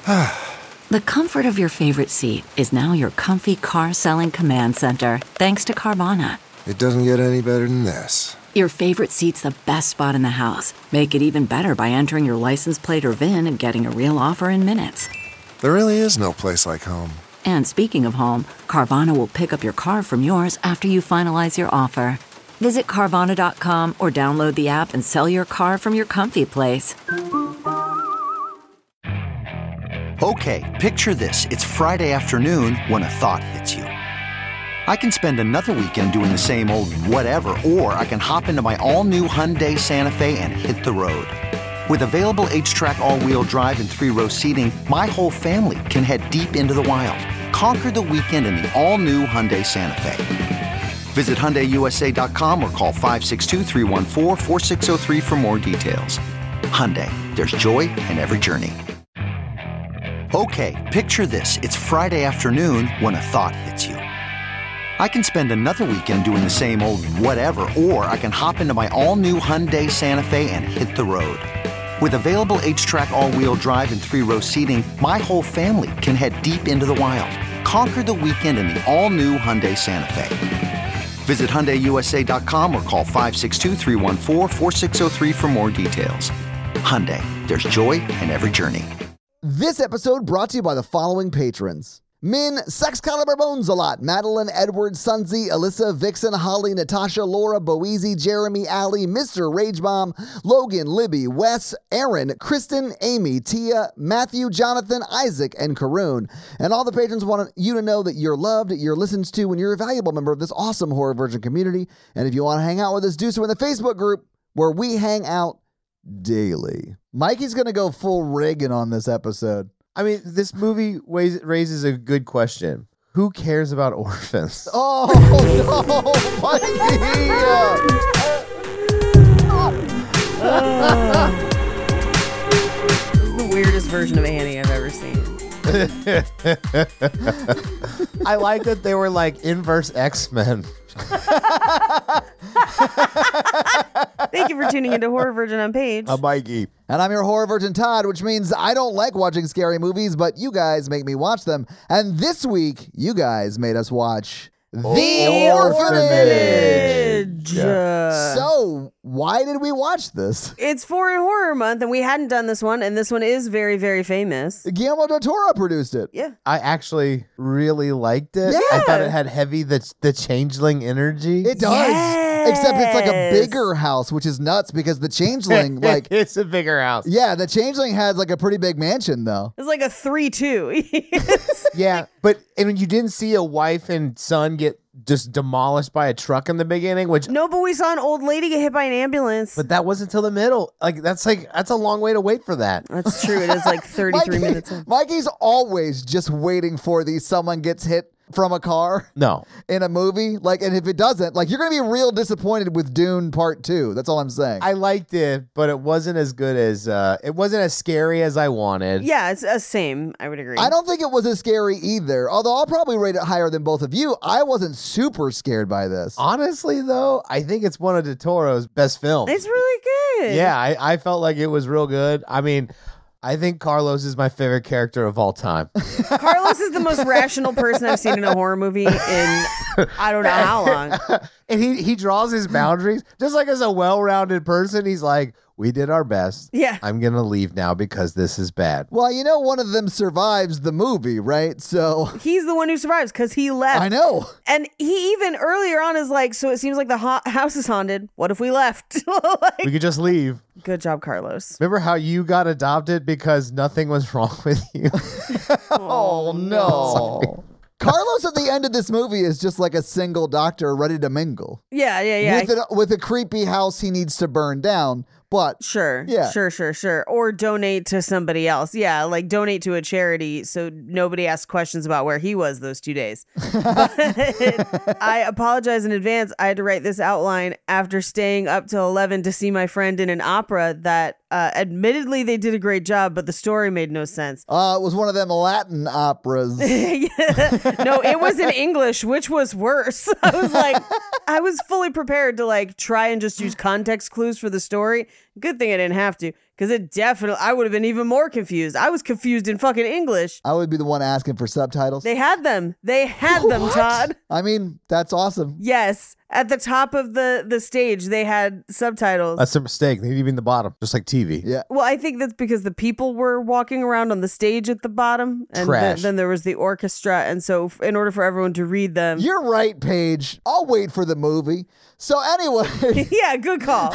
The comfort of your favorite seat is now your comfy car selling command center, thanks to Carvana. It doesn't get any better than this. Your favorite seat's the best spot in the house. Make it even better by entering your license plate or VIN and getting a real offer in minutes. There really is no place like home. And speaking of home, Carvana will pick up your car from yours after you finalize your offer. Visit Carvana.com or download the app and sell your car from your comfy place. Okay, picture this. It's Friday afternoon when a thought hits you. I can spend another weekend doing the same old whatever, or I can hop into my all-new Hyundai Santa Fe and hit the road. With available H-Track all-wheel drive and 3-row seating, my whole family can head deep into the wild. Conquer the weekend in the all-new Hyundai Santa Fe. Visit HyundaiUSA.com or call 562-314-4603 for more details. Hyundai, there's joy in every journey. Okay, picture this. It's Friday afternoon when a thought hits you. I can spend another weekend doing the same old whatever, or I can hop into my all-new Hyundai Santa Fe and hit the road. With available H-Track all-wheel drive and 3-row seating, my whole family can head deep into the wild. Conquer the weekend in the all-new Hyundai Santa Fe. Visit HyundaiUSA.com or call 562-314-4603 for more details. Hyundai, there's joy in every journey. This episode brought to you by the following patrons. Min, Sex Caliber Bones a Lot, Madeline, Edward, Sunzi, Alyssa, Vixen, Holly, Natasha, Laura, Boezy, Jeremy, Allie, Mr. Ragebomb, Logan, Libby, Wes, Aaron, Kristen, Amy, Tia, Matthew, Jonathan, Isaac, and Karoon. And all the patrons want you to know that you're loved, you're listened to, and you're a valuable member of this awesome Horror Virgin community. And if you want to hang out with us, do so in the Facebook group where we hang out daily. Mikey's going to go full Reagan on this episode. I mean, this movie raises a good question. Who cares about orphans? Oh, no, Mikey! This is the weirdest version of Annie I've ever seen. I like that they were like inverse X-Men. Thank you for tuning into Horror Virgin on Page. I'm Mikey. And I'm your Horror Virgin Todd, which means I don't like watching scary movies, but you guys make me watch them. And this week, you guys made us watch The Orphanage. So, why did we watch this? It's Foreign Horror Month, and we hadn't done this one, and this one is very, very famous. Guillermo del Toro produced it. Yeah. I actually really liked it. Yeah. I thought it had heavy the changeling energy. It does. Yes. Except it's like a bigger house, which is nuts because the Changeling, like... It's a bigger house. Yeah, the Changeling had like a pretty big mansion, though. It's like a 3-2. Yeah, but and you didn't see a wife and son get just demolished by a truck in the beginning, which... No, but we saw an old lady get hit by an ambulance. But that wasn't till the middle. That's a long way to wait for that. That's true. It is like 33 minutes in. Mikey's always just waiting for someone gets hit from a car No. in a movie. Like, and if it doesn't, like, you're going to be real disappointed with Dune Part 2. That's all I'm saying. I liked it, but it wasn't as good as, it wasn't as scary as I wanted. Yeah, it's the same. I would agree. I don't think it was as scary either, although I'll probably rate it higher than both of you. I wasn't super scared by this. Honestly, though, I think it's one of del Toro's best films. It's really good. Yeah, I felt like it was real good. I mean, I think Carlos is my favorite character of all time. Carlos is the most rational person I've seen in a horror movie in I don't know how long. And he draws his boundaries. Just like as a well-rounded person, he's like, we did our best. Yeah. I'm going to leave now because this is bad. Well, you know, one of them survives the movie, right? So He's the one who survives because he left. I know. And he even earlier on is like, so it seems like the house is haunted. What if we left? Like, We could just leave. good job, Carlos. Remember how you got adopted because nothing was wrong with you? Oh, no. Carlos at the end of this movie is just like a single doctor ready to mingle. Yeah. With a creepy house he needs to burn down. But Sure. Yeah. Sure. Or donate to somebody else. Yeah, like donate to a charity so nobody asks questions about where he was those 2 days. But I apologize in advance. I had to write this outline after staying up till 11 to see my friend in an opera that admittedly they did a great job, but the story made no sense. it was one of them Latin operas. No, it was in English, which was worse. I was fully prepared to like try and just use context clues for the story. Good thing I didn't have to, Because I would have been even more confused. I was confused in fucking English. I would be the one asking for subtitles. They had them. Todd. I mean, that's awesome. Yes. At the top of the stage, they had subtitles. That's a mistake. They need to be in the bottom, just like TV. Yeah. Well, I think that's because the people were walking around on the stage at the bottom. And Trash. then there was the orchestra. And so in order for everyone to read them. You're right, Paige. I'll wait for the movie. So anyway. Yeah, good call.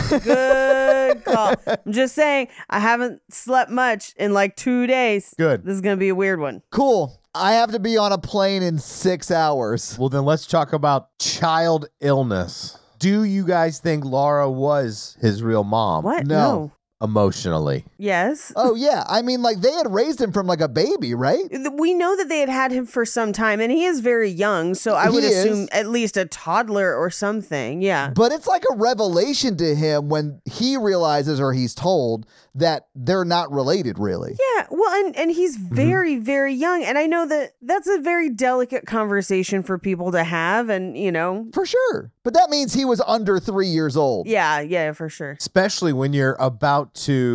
Good call. I'm just saying, I haven't slept much in like 2 days. Good. This is going to be a weird one. Cool. I have to be on a plane in 6 hours. Well, then let's talk about child illness. Do you guys think Laura was his real mom? What? No. Emotionally. Yes. Oh, yeah. I mean, like, they had raised him from like a baby, right? We know that they had him for some time, and he is very young, so I would assume at least a toddler or something. Yeah. But it's like a revelation to him when he realizes, or he's told, that they're not related, really. Yeah. Well, and he's very, very young. And I know that that's a very delicate conversation for people to have, and, you know. For sure. But that means he was under 3 years old. Yeah, for sure. Especially when you're about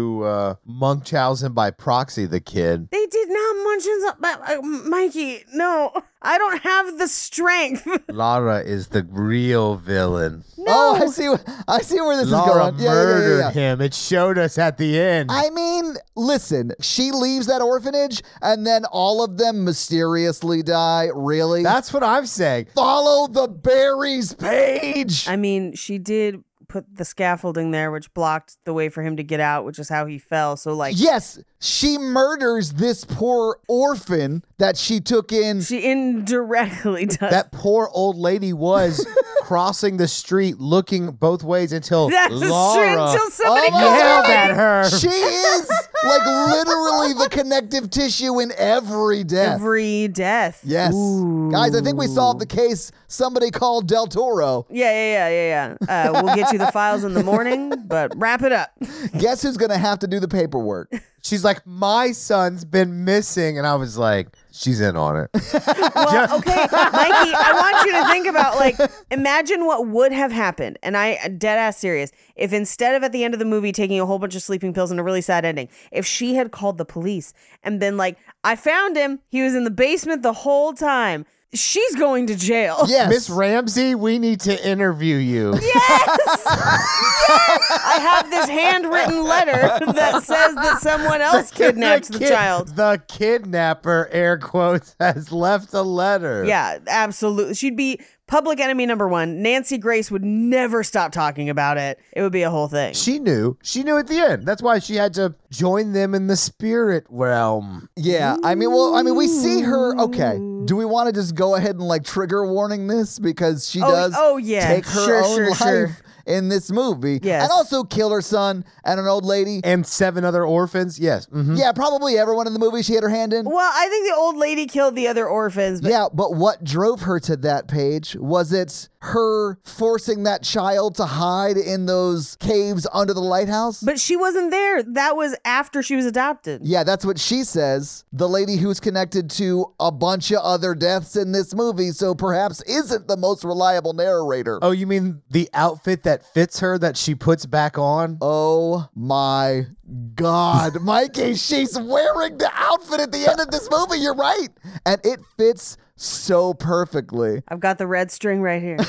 to Munchausen by proxy the kid. They did not Munchausen, Mikey, no. I don't have the strength. Laura is the real villain. No. Oh, I see where this Laura is going. murdered him. It showed us at the end. I mean, listen, she leaves that orphanage and then all of them mysteriously die. Really? That's what I'm saying. Follow the berries page. I mean, she did put the scaffolding there, which blocked the way for him to get out, which is how he fell. So, like, yes, she murders this poor orphan that she took in. she indirectly does. That poor old lady was crossing the street looking both ways until That's Laura true, until somebody my yelled God. at her. She is like literally the connective tissue in every death. every death. Yes. Guys, I think we solved the case. Somebody called Del Toro. Yeah. We'll get you the files in the morning, but wrap it up. Guess who's going to have to do the paperwork? She's like, my son's been missing. And I was like, she's in on it. Well, okay, Mikey, I want you to think about, like, imagine what would have happened. And I, dead ass serious, if instead of at the end of the movie taking a whole bunch of sleeping pills and a really sad ending, if she had called the police and been like, I found him. He was in the basement the whole time. She's going to jail. Yes. Miss Ramsey, we need to interview you. Yes! I have this handwritten letter that says that someone else kidnapped the child. The kidnapper, air quotes, has left a letter. Yeah, absolutely. She'd be public enemy number one. Nancy Grace would never stop talking about it. It would be a whole thing. She knew. She knew at the end. That's why she had to join them in the spirit realm. Yeah, I mean, we see her. Okay, do we want to just go ahead and like trigger warning this because she does take her own life in this movie, Yes. and also kill her son and an old lady And 7 other orphans? Yes. Mm-hmm. Yeah, probably everyone in the movie she had her hand in. Well, I think the old lady killed the other orphans. But Yeah, but what drove her to that page? Was it her forcing that child to hide in those caves under the lighthouse? But she wasn't there. That was after she was adopted. Yeah, that's what she says. The lady who's connected to a bunch of other deaths in this movie, so perhaps isn't the most reliable narrator. Oh, you mean the outfit that fits her that she puts back on? Oh my God, Mikey, she's wearing the outfit at the end of this movie. You're right. And it fits so perfectly. I've got the red string right here.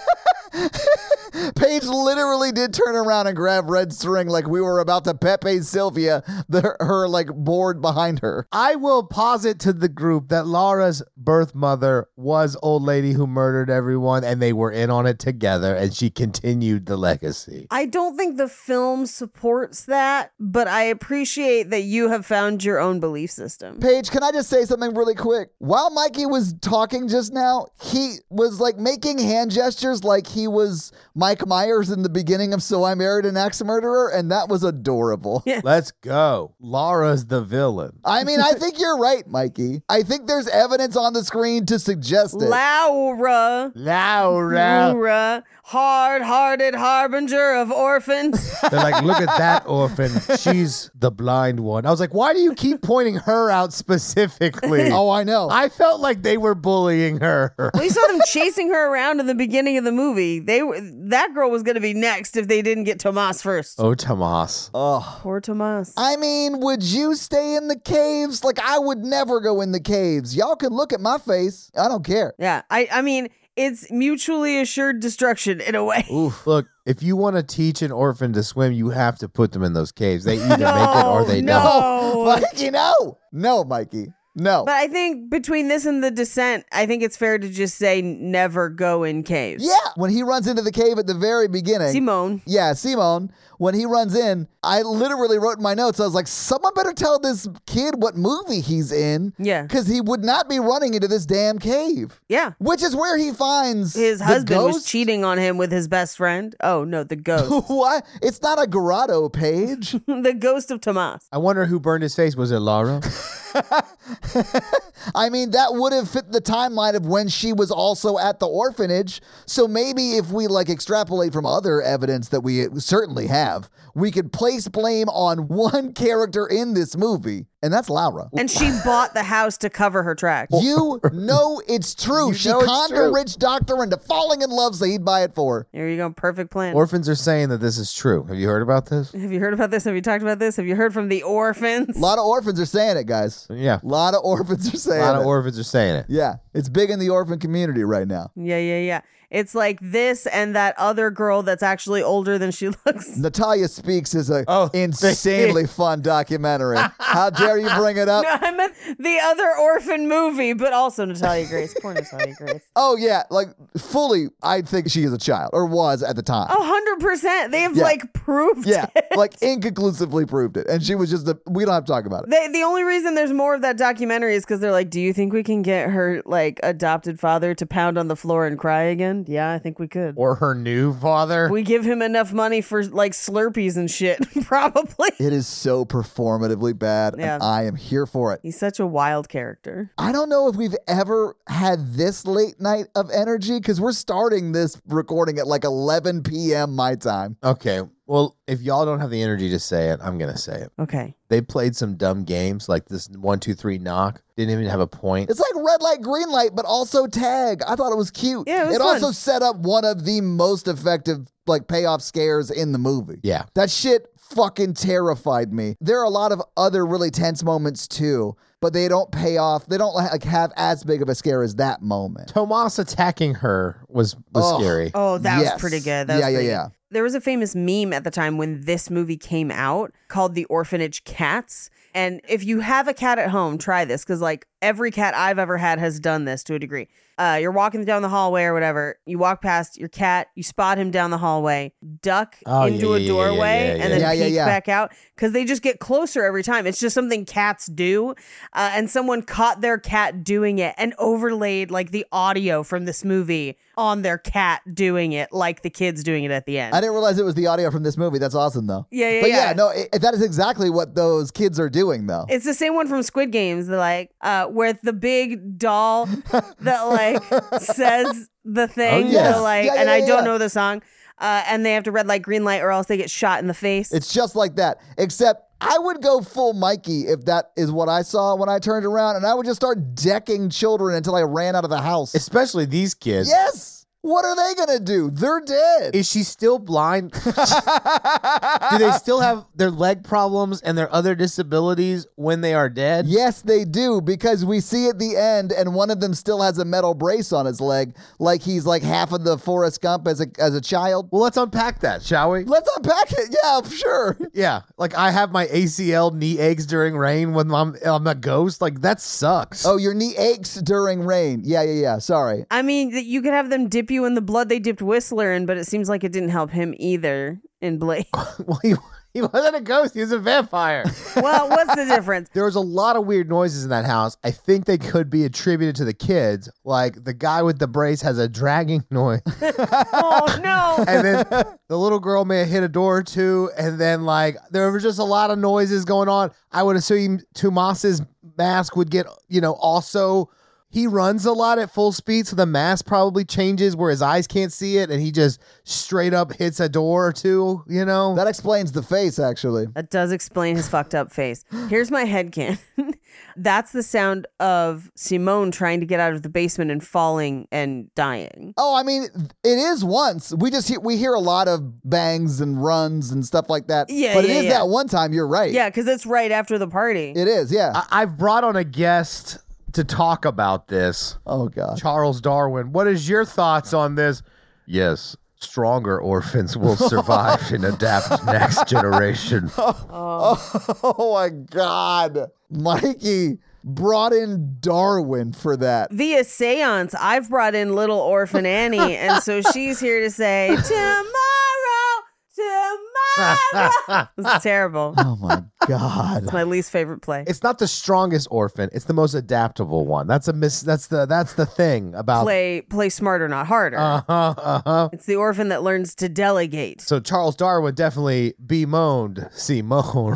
Paige literally did turn around and grab red string like we were about to Pepe Sylvia, her like board behind her. I will posit to the group that Laura's birth mother was old lady who murdered everyone and they were in on it together and she continued the legacy. I don't think the film supports that, but I appreciate that you have found your own belief system. Paige, can I just say something really quick? While Mikey was talking just now, he was like making hand gestures like he was Mike Myers in the beginning of So I Married an Axe Murderer, and that was adorable. Yeah. Let's go. Laura's the villain. I mean, I think you're right, Mikey. I think there's evidence on the screen to suggest it. Laura. hard-hearted harbinger of orphans. They're like, look at that orphan. She's the blind one. I was like, why do you keep pointing her out specifically? Oh, I know. I felt like they were bullying her. We saw them chasing her around in the beginning of the movie. That girl was going to be next if they didn't get Tomas first. Oh, Tomas. Poor Tomas. I mean, would you stay in the caves? Like, I would never go in the caves. Y'all can look at my face. I don't care. Yeah, I mean, it's mutually assured destruction in a way. Oof. Look, if you want to teach an orphan to swim, you have to put them in those caves. They either make it or they don't. No. Mikey, no. No, Mikey. No. But I think between this and The Descent, I think it's fair to just say never go in caves. Yeah. When he runs into the cave at the very beginning. Simone. Yeah, Simone. When he runs in, I literally wrote in my notes, I was like, someone better tell this kid what movie he's in. Yeah. Because he would not be running into this damn cave. Yeah. Which is where he finds His the husband was ghost. cheating on him with his best friend. Oh, no, the ghost. What? It's not a grotto page. The ghost of Tomas. I wonder who burned his face. Was it Laura? I mean, that would have fit the timeline of when she was also at the orphanage. So maybe if we like extrapolate from other evidence that we certainly have, we could place blame on one character in this movie, and that's Laura. And she bought the house to cover her tracks. You know it's true. You She know it's conned a true. rich doctor into falling in love so he'd buy it for her. There you go. Perfect plan. Orphans are saying that this is true. Have you heard about this? Have you heard about this? Have you talked about this? Have you heard from the orphans? A lot of orphans are saying it, guys. Yeah. A lot of orphans are A saying lot of it. orphans are saying it. Yeah, it's big in the orphan community right now. Yeah. It's like this and that other girl that's actually older than she looks. Natalia Speaks is a Oh, insanely fun documentary. How dare you bring it up? No, I meant the other orphan movie, but also Natalia Grace. Poor Natalia Grace. Oh, yeah, like fully, I think she is a child, or was at the time. Oh, 100%. They have Yeah. like proved Yeah, it. like inconclusively proved it. And she was just we don't have to talk about it. The only reason there's more of that documentary is because they're like, do you think we can get her like adopted father to pound on the floor and cry again? Yeah, I think we could. Or her new father. We give him enough money for like Slurpees and shit, probably. It is so performatively bad, Yeah. and I am here for it. He's such a wild character. I don't know if we've ever had this late night of energy, because we're starting this recording at like 11 p.m. my time. Okay. Well, if y'all don't have the energy to say it, I'm going to say it. Okay. They played some dumb games like this 1, 2, 3 knock. Didn't even have a point. It's like red light, green light, but also tag. I thought it was cute. Yeah, it was It fun. also set up one of the most effective like payoff scares in the movie. Yeah. That shit fucking terrified me. There are a lot of other really tense moments too, but they don't pay off. They don't like have as big of a scare as that moment. Tomas attacking her was Oh. scary. Oh, that Yes. was pretty good. That was Yeah. pretty good. There was a famous meme at the time when this movie came out called The Orphanage Cats. And if you have a cat at home, try this, because like every cat I've ever had has done this to a degree. You're walking down the hallway or whatever. You walk past your cat, you spot him down the hallway, duck Oh, into a yeah, doorway, and then yeah. peek Yeah. back out, because they just get closer every time. It's just something cats do. And someone caught their cat doing it and overlaid like the audio from this movie on their cat doing it, like the kids doing it at the end. I didn't realize it was the audio from this movie. That's awesome though. Yeah, But yeah. no, that is exactly what those kids are doing though. It's the same one from Squid Games, the like with the big doll that like says the thing, Oh, yes. the, like, Yeah, and yeah, I don't yeah. know the song, and they have to red light, green light, or else they get shot in the face. It's just like that, except I would go full Mikey if that is what I saw when I turned around, and I would just start decking children until I ran out of the house. Especially these kids. Yes. What are they going to do? They're dead. Is she still blind? Do they still have their leg problems and their other disabilities when they are dead? Yes, they do, because we see at the end, and one of them still has a metal brace on his leg, like he's like half of the Forrest Gump as a child. Well, let's unpack that, shall we? Let's unpack it. Yeah, sure. Yeah, like I have my ACL knee aches during rain when I'm a ghost. Like that sucks. Oh, your knee aches during rain. Yeah. Sorry. I mean, you could have them dip you in the blood they dipped Whistler in, but it seems like it didn't help him either in Blade. Well, he wasn't a ghost. He was a vampire. Well, what's the difference? There was a lot of weird noises in that house. I think they could be attributed to the kids. Like the guy with the brace has a dragging noise. Oh no! And then the little girl may have hit a door or two. And then like there was just a lot of noises going on. I would assume Tomas's mask would get, also, he runs a lot at full speed, so the mask probably changes where his eyes can't see it, and he just straight up hits a door or two, you know? That explains the face, actually. That does explain his fucked up face. Here's my headcanon. That's the sound of Simone trying to get out of the basement and falling and dying. Oh, I mean, it is once. We hear a lot of bangs and runs and stuff like that. Yeah, but it yeah, is yeah. that one time. You're right. Yeah, because it's right after the party. It is, yeah. I've brought on a guest to talk about this. Oh, God. Charles Darwin, what is your thoughts on this? Yes, stronger orphans will survive and adapt next generation. Oh, my God. Mikey brought in Darwin for that. Via seance, I've brought in little orphan Annie, and so she's here to say, tomorrow. This is terrible. Oh, my God. It's my least favorite play. It's not the strongest orphan, it's the most adaptable one. That's the thing about Play smarter, not harder. It's the orphan that learns to delegate. So Charles Darwin definitely bemoaned Simone.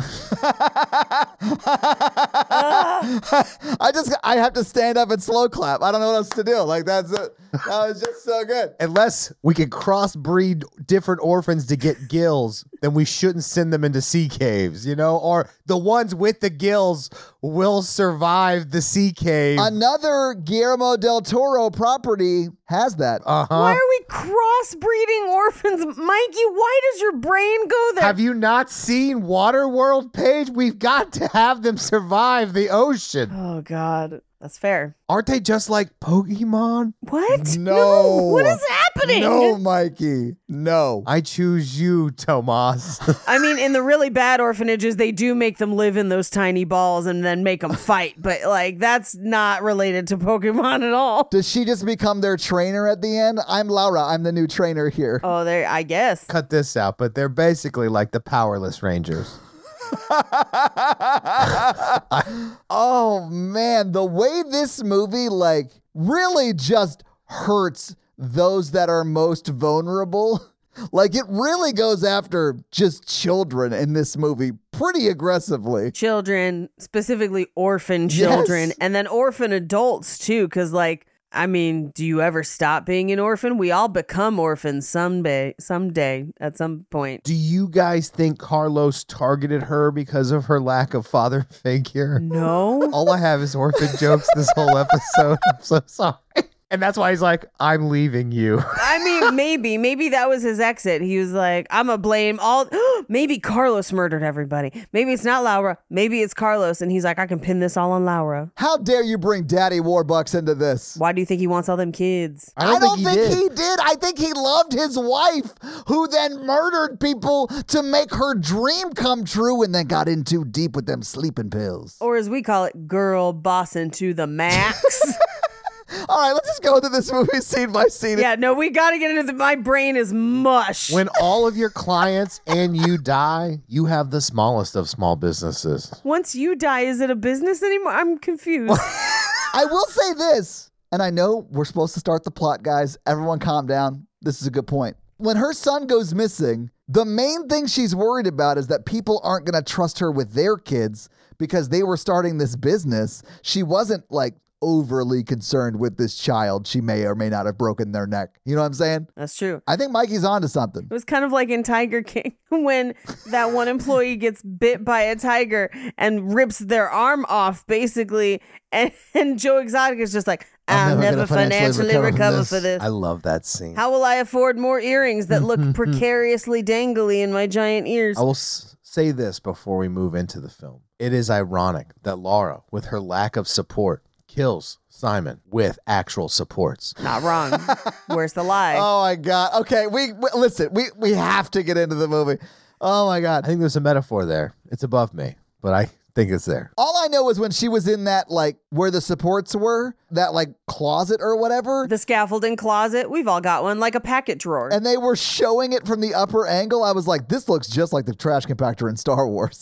I have to stand up and slow clap. I don't know what else to do. Like, that's it. That was just so good. Unless we can crossbreed different orphans to get gills, then we shouldn't send them into sea caves, you know? Or the ones with the gills will survive the sea cave. Another Guillermo del Toro property has that. Why are we crossbreeding orphans? Mikey, why does your brain go there? Have you not seen Waterworld, Paige? We've got to have them survive the ocean. Oh, God. That's fair. Aren't they just like Pokemon? What? No. What is happening? No, Mikey. No. I choose you, Tomas. I mean, in the really bad orphanages, they do make them live in those tiny balls and then make them fight. But, like, that's not related to Pokemon at all. Does she just become their trainer at the end? I'm Laura. I'm the new trainer here. Oh, there, I guess. Cut this out, but they're basically like the Powerless Rangers. Oh, man. The way this movie, like, really just hurts those that are most vulnerable. Like, it really goes after just children in this movie pretty aggressively. Children, specifically orphan children, Yes. and then orphan adults, too, because, like, I mean, do you ever stop being an orphan? We all become orphans someday, at some point. Do you guys think Carlos targeted her because of her lack of father figure? No. All I have is orphan jokes this whole episode. I'm so sorry. And that's why he's like, I'm leaving you. I mean, maybe that was his exit. He was like, I'm gonna blame all. Maybe Carlos murdered everybody. Maybe it's not Laura. Maybe it's Carlos. And he's like, I can pin this all on Laura. How dare you bring Daddy Warbucks into this? Why do you think he wants all them kids? I don't think he did. I think he loved his wife, who then murdered people to make her dream come true and then got in too deep with them sleeping pills. Or as we call it, girl bossing to the max. All right, let's just go into this movie scene by scene. Yeah, no, we got to get into my brain is mush. When all of your clients and you die, you have the smallest of small businesses. Once you die, is it a business anymore? I'm confused. I will say this, and I know we're supposed to start the plot, guys. Everyone calm down. This is a good point. When her son goes missing, the main thing she's worried about is that people aren't going to trust her with their kids because they were starting this business. She wasn't like overly concerned with this child. She may or may not have broken their neck. You know what I'm saying? That's true. I think Mikey's onto something. It was kind of like in Tiger King when that one employee gets bit by a tiger and rips their arm off, basically. And Joe Exotic is just like, I'll never financially recover for this. I love that scene. How will I afford more earrings that look precariously dangly in my giant ears? I will say this before we move into the film. It is ironic that Laura, with her lack of support, kills Simon with actual supports. Not wrong. Where's the lie? Oh my God. Okay, listen, we have to get into the movie. Oh my God. I think there's a metaphor there. It's above me, but I think it's there. All I know is when she was in that, like, where the supports were, that, like, closet or whatever, The scaffolding closet. We've all got one, like a packet drawer. and they were showing it from the upper angle, I was like, this looks just like the trash compactor in Star Wars.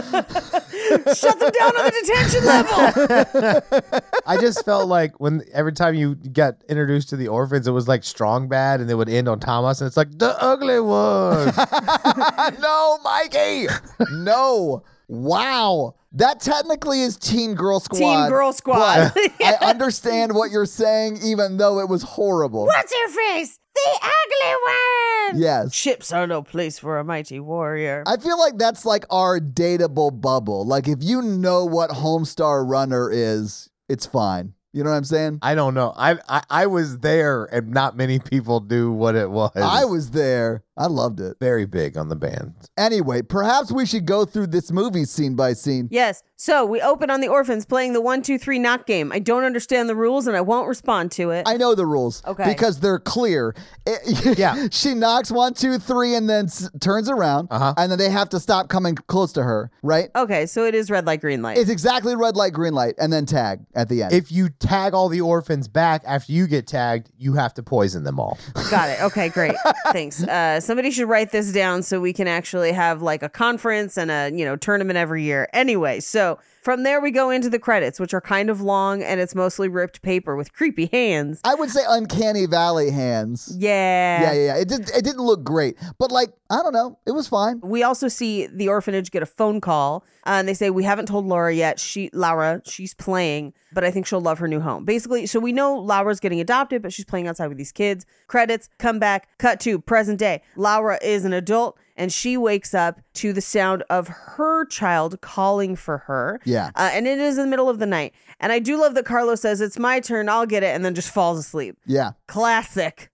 Shut them down on the detention level. I just felt like every time you got introduced to the orphans, it was like Strong Bad, and they would end on Thomas, and it's like, the ugly one. No, Mikey! No. Wow. That technically is Teen Girl Squad. Teen Girl Squad. but I understand what you're saying, even though it was horrible. What's your face? The ugly one. Yes. Ships are no place for a mighty warrior. I feel like that's like our dateable bubble. Like if you know what Homestar Runner is, it's fine. You know what I'm saying? I don't know. I was there, and not many people knew what it was. I was there. I loved it. very big on the band. Anyway, perhaps we should go through this movie scene by scene. Yes. So we open on the orphans playing the 1, 2, 3 knock game. I don't understand the rules and I won't respond to it. I know the rules. Okay. Because they're clear. Yeah. She knocks 1, 2, 3 and then turns around. Uh-huh. And then they have to stop coming close to her, right? Okay, so it is red light, green light. It's exactly red light, green light, and then tag at the end. If you tag all the orphans back after you get tagged, you have to poison them all. Got it. Okay, great. Thanks. Somebody should write this down so we can actually have like a conference and a, tournament every year. Anyway, so from there we go into the credits, which are kind of long and it's mostly ripped paper with creepy hands. I would say Uncanny Valley hands. Yeah. Yeah. It didn't look great, but like, I don't know. It was fine. We also see the orphanage get a phone call and they say, we haven't told Laura yet. Laura, she's playing, but I think she'll love her new home. Basically, so we know Laura's getting adopted, but she's playing outside with these kids. Credits, come back, cut to present day. Laura is an adult and she wakes up to the sound of her child calling for her. Yeah. And it is in the middle of the night. And I do love that Carlos says, it's my turn, I'll get it, and then just falls asleep. Yeah. Classic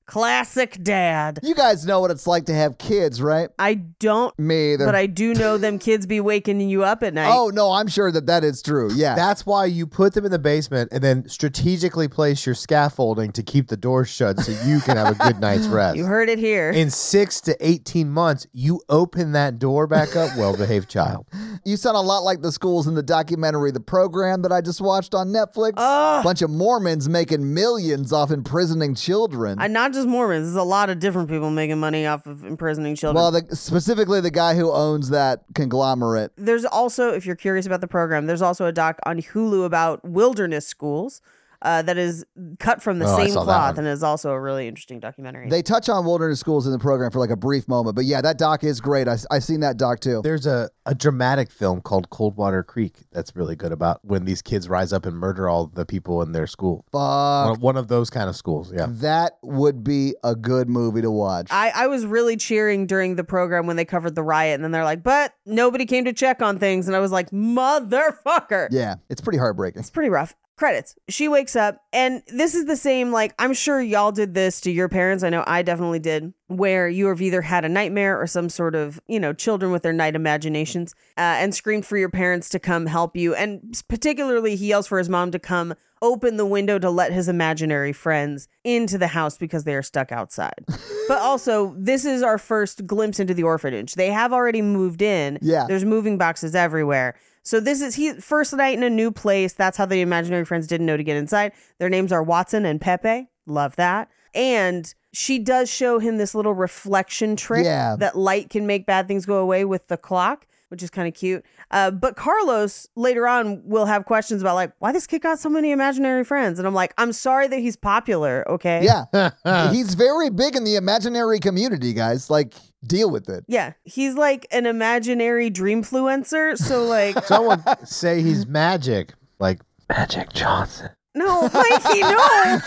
dad. You guys know what it's like to have kids, right? I don't, Me either. but I do know them kids be waking you up at night. Oh, no, I'm sure that is true. Yeah. That's why you put them in the basement and then strategically place your scaffolding to keep the doors shut so you can have a good night's rest. You heard it here. In 6 to 18 months, you open that door back up, well-behaved child. You sound a lot like the schools in the documentary The Program that I just watched on Netflix. Bunch of Mormons making millions off imprisoning children. Not just Mormons. There's a lot of different people making money off of imprisoning children. Well, specifically the guy who owns that conglomerate. There's also, if you're curious about the program, there's also a doc on Hulu about wilderness schools that is cut from the same cloth and is also a really interesting documentary. They touch on wilderness schools in the program for like a brief moment. But yeah, that doc is great. I've seen that doc too. There's a dramatic film called Coldwater Creek that's really good about when these kids rise up and murder all the people in their school. Fuck. One of those kind of schools, yeah. That would be a good movie to watch. I was really cheering during the program when they covered the riot, and then they're like, but nobody came to check on things. And I was like, motherfucker. Yeah, it's pretty heartbreaking. It's pretty rough. Credits. She wakes up, and this is the same, like, I'm sure y'all did this to your parents. I know I definitely did, where you have either had a nightmare or some sort of, children with their night imaginations, and screamed for your parents to come help you. And particularly, he yells for his mom to come open the window to let his imaginary friends into the house because they are stuck outside. But also, this is our first glimpse into the orphanage. They have already moved in. Yeah. There's moving boxes everywhere. So this is first night in a new place. That's how the imaginary friends didn't know to get inside. Their names are Watson and Pepe. Love that. And she does show him this little reflection trick that light can make bad things go away with the clock, which is kind of cute. But Carlos later on will have questions about like, why this kid got so many imaginary friends? And I'm like, I'm sorry that he's popular, okay? Yeah. He's very big in the imaginary community, guys. Like, deal with it. Yeah. He's like an imaginary dreamfluencer. So like... Someone say he's magic, like Magic Johnson. No, Mikey, no.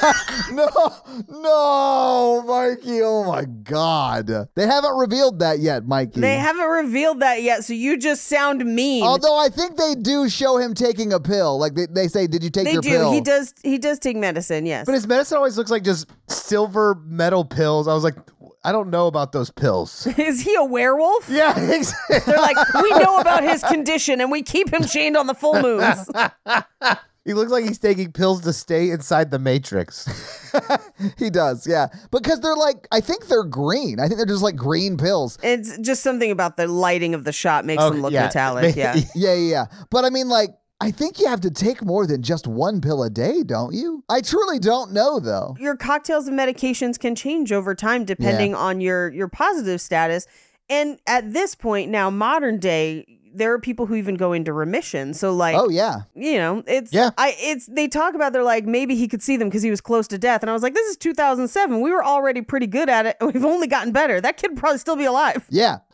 No, Mikey. Oh, my God. They haven't revealed that yet, Mikey. They haven't revealed that yet, so you just sound mean. Although I think they do show him taking a pill. Like, they say, did you take your pill? He does take medicine, yes. But his medicine always looks like just silver metal pills. I was like, I don't know about those pills. Is he a werewolf? Yeah, exactly. They're like, we know about his condition, and we keep him chained on the full moons. He looks like he's taking pills to stay inside the Matrix. He does, yeah. Because they're like, I think they're green. I think they're just like green pills. It's just something about the lighting of the shot makes them look metallic, yeah. Yeah. But I mean, like, I think you have to take more than just one pill a day, don't you? I truly don't know, though. Your cocktails and medications can change over time depending on your positive status. And at this point now, modern day, there are people who even go into remission. So like, oh yeah, they talk about, they're like, maybe he could see them because he was close to death. And I was like, this is 2007. We were already pretty good at it. And we've only gotten better. That kid would probably still be alive. Yeah.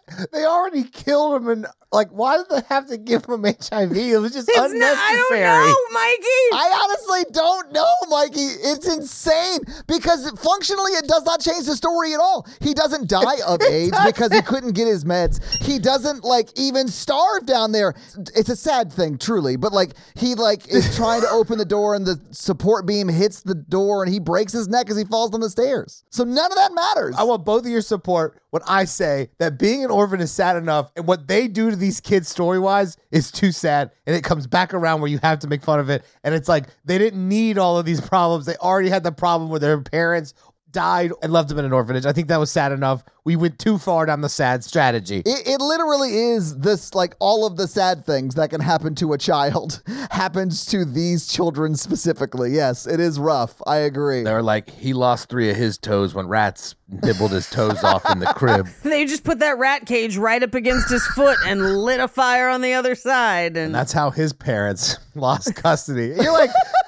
They already killed him, and like, why did they have to give him HIV? It was just unnecessary. I don't know, Mikey. I honestly don't know, Mikey. It's insane because functionally it does not change the story at all. He doesn't die of AIDS because he couldn't get his meds. He doesn't like even starve down there. It's a sad thing, truly, but like he like is trying to open the door and the support beam hits the door and he breaks his neck as he falls down the stairs. So none of that matters. I want both of your support when I say that being an orphan is sad enough, and what they do to these kids story-wise is too sad, and it comes back around where you have to make fun of it, and it's like they didn't need all of these problems. They already had the problem where their parents died and left them in an orphanage. I think that was sad enough. We went too far down the sad strategy. It literally is this, like, all of the sad things that can happen to a child happens to these children specifically. Yes, it is rough. I agree. They were like, he lost 3 of his toes when rats nibbled his toes off in the crib. They just put that rat cage right up against his foot and lit a fire on the other side. And That's how his parents lost custody. You're like,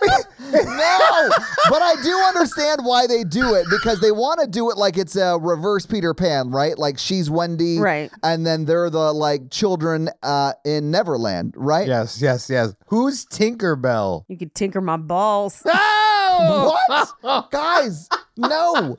No, but I do understand why they do it because they want to do it like it's a reverse Peter Pan, right? Like she's Wendy, right? And then they're the like children in Neverland, right? yes. Who's Tinkerbell? You could tinker my balls. What? Guys, no.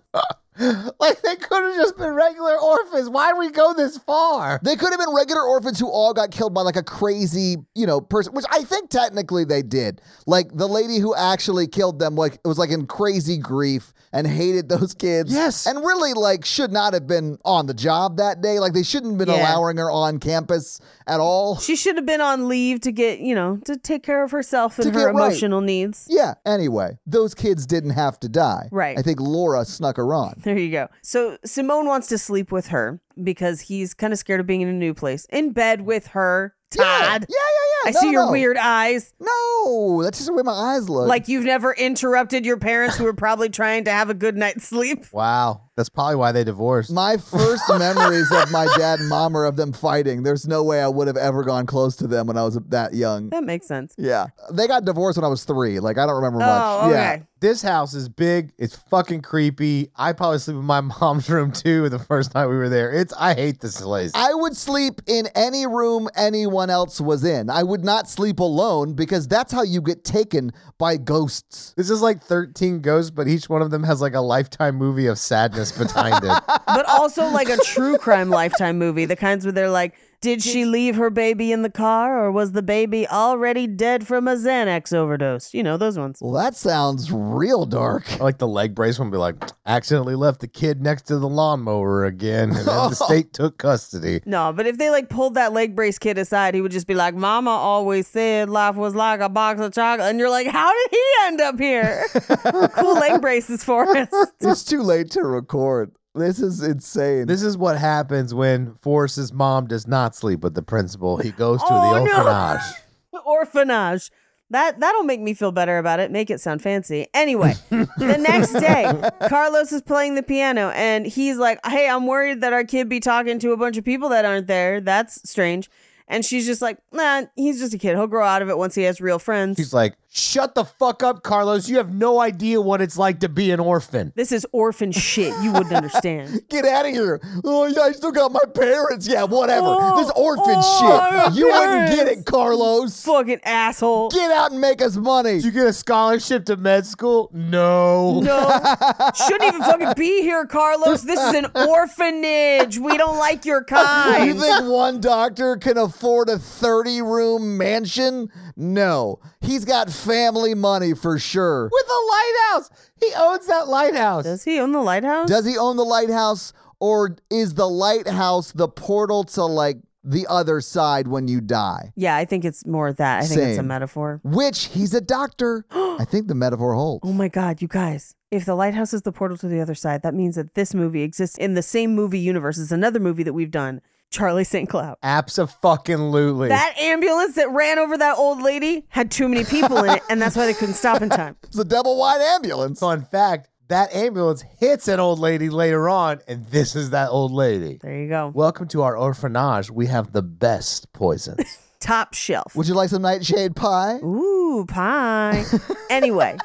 Like, they could have just been regular orphans. Why did we go this far? They could have been regular orphans who all got killed by like a crazy, person, which I think technically they did. Like the lady who actually killed them, like it was like in crazy grief and hated those kids. Yes. And really like should not have been on the job that day. Like they shouldn't have been allowing her on campus at all. She should have been on leave to get, to take care of herself and To her get right. emotional needs. Yeah. Anyway, those kids didn't have to die. Right. I think Laura snuck her on. There you go. So Simone wants to sleep with her because he's kind of scared of being in a new place. In bed with her, Todd. Yeah. I see your weird eyes. No, that's just the way my eyes look. Like you've never interrupted your parents who were probably trying to have a good night's sleep. Wow. That's probably why they divorced. My first memories of my dad and mom are of them fighting. There's no way I would have ever gone close to them when I was that young. That makes sense. Yeah. They got divorced when I was 3. Like, I don't remember much. Oh, okay. Yeah. This house is big. It's fucking creepy. I probably sleep in my mom's room too the first night we were there. I hate this place. I would sleep in any room anyone else was in. I would not sleep alone because that's how you get taken by ghosts. This is like 13 ghosts, but each one of them has like a Lifetime movie of sadness behind it. But also like a true crime Lifetime movie, the kinds where they're like, did she leave her baby in the car or was the baby already dead from a Xanax overdose? Those ones. Well, that sounds real dark. Or like the leg brace one be like, accidentally left the kid next to the lawnmower again, and then the state took custody. No, but if they like pulled that leg brace kid aside, he would just be like, Mama always said life was like a box of chocolate. And you're like, how did he end up here? Cool leg braces for us. It's too late to record. This is insane. This is what happens when Forrest's mom does not sleep with the principal. He goes to the orphanage. No. Orphanage. That'll make me feel better about it. Make it sound fancy. Anyway, the next day, Carlos is playing the piano and he's like, hey, I'm worried that our kid be talking to a bunch of people that aren't there. That's strange. And she's just like, nah, he's just a kid. He'll grow out of it once he has real friends. He's like, shut the fuck up, Carlos. You have no idea what it's like to be an orphan. This is orphan shit. You wouldn't understand. Get out of here. Oh, yeah, I still got my parents. Yeah, whatever. This orphan my shit. You wouldn't parents. get it, Carlos. Fucking asshole. Get out and make us money. Did you get a scholarship to med school? No. No. Shouldn't even fucking be here, Carlos. This is an orphanage. We don't like your You kind. think one doctor can afford a 30-room mansion? No. He's got family money for sure. With a lighthouse. He owns that lighthouse. Does he own the lighthouse? Does he own the lighthouse, or is the lighthouse the portal to like the other side when you die? Yeah, I think it's more that. I think it's a Same. metaphor. Which he's a doctor. I think the metaphor holds. Oh my God, you guys. If the lighthouse is the portal to the other side, that means that this movie exists in the same movie universe as another movie that we've done, Charlie St. Cloud. Abso-fucking-lutely. That ambulance that ran over that old lady had too many people in it, and that's why they couldn't stop in time. It's a double wide ambulance. Fun fact, that ambulance hits an old lady later on, and this is that old lady. There you go. Welcome to our orphanage. We have the best poisons. Top shelf. Would you like some nightshade pie? Ooh, pie. Anyway,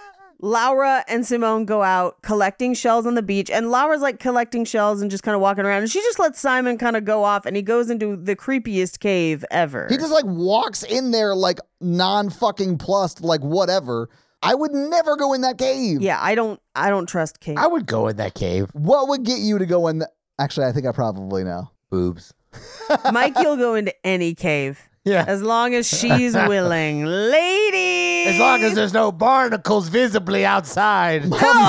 Laura and Simone go out collecting shells on the beach, and Laura's like collecting shells and just kind of walking around, and she just lets Simon kind of go off, and he goes into the creepiest cave ever. He just like walks in there like non-fucking plussed, like whatever. I would never go in that cave. Yeah, I don't trust Kate. I would go in that cave. What would get you to go in? Actually, I think I probably know. Boobs. Mikey will go into any cave. Yeah. As long as she's willing. Ladies! As long as there's no barnacles visibly outside.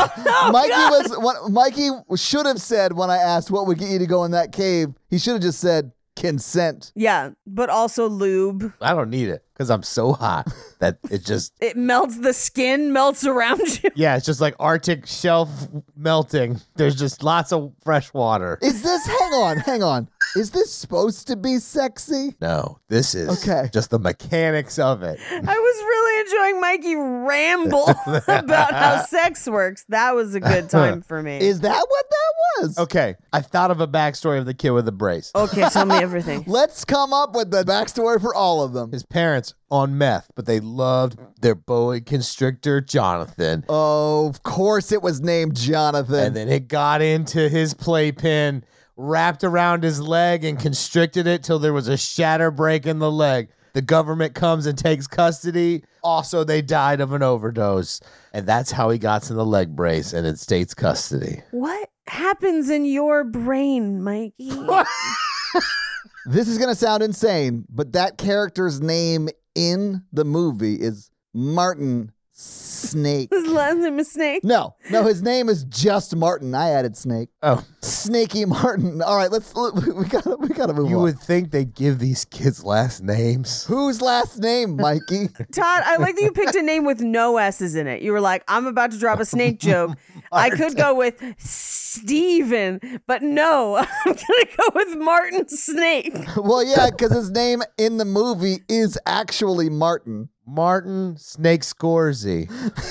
Mikey should have said when I asked what would get you to go in that cave, he should have just said consent. Yeah, but also lube. I don't need it because I'm so hot that it just... It melts, the skin melts around you. Yeah, it's just like Arctic shelf melting. There's just lots of fresh water. Is this, hang on. Is this supposed to be sexy? No, this is Okay. just the mechanics of it. I was really enjoying Mikey ramble about how sex works. That was a good time for me. Is that what that was? Okay, I thought of a backstory of the kid with the brace. Okay, tell me everything. Let's come up with the backstory for all of them. His parents on meth, but they loved their boa constrictor, Jonathan. Oh, of course it was named Jonathan. And then it got into his playpen, wrapped around his leg, and constricted it till there was a shatter break in the leg. The government comes and takes custody. Also, they died of an overdose. And that's how he got in the leg brace and in state's custody. What happens in your brain, Mikey? This is going to sound insane, but that character's name in the movie is Martin Snake. His last name is Snake. No, his name is just Martin. I added Snake. Oh. Snaky Martin. All right, we gotta move You on. would think they'd give these kids last names. Whose last name, Mikey? Todd, I like that you picked a name with no S's in it. You were like, I'm about to drop a snake joke. I could go with Steven, but no, I'm going to go with Martin Snake. Well, yeah, because his name in the movie is actually Martin. Martin Snake Scorsy.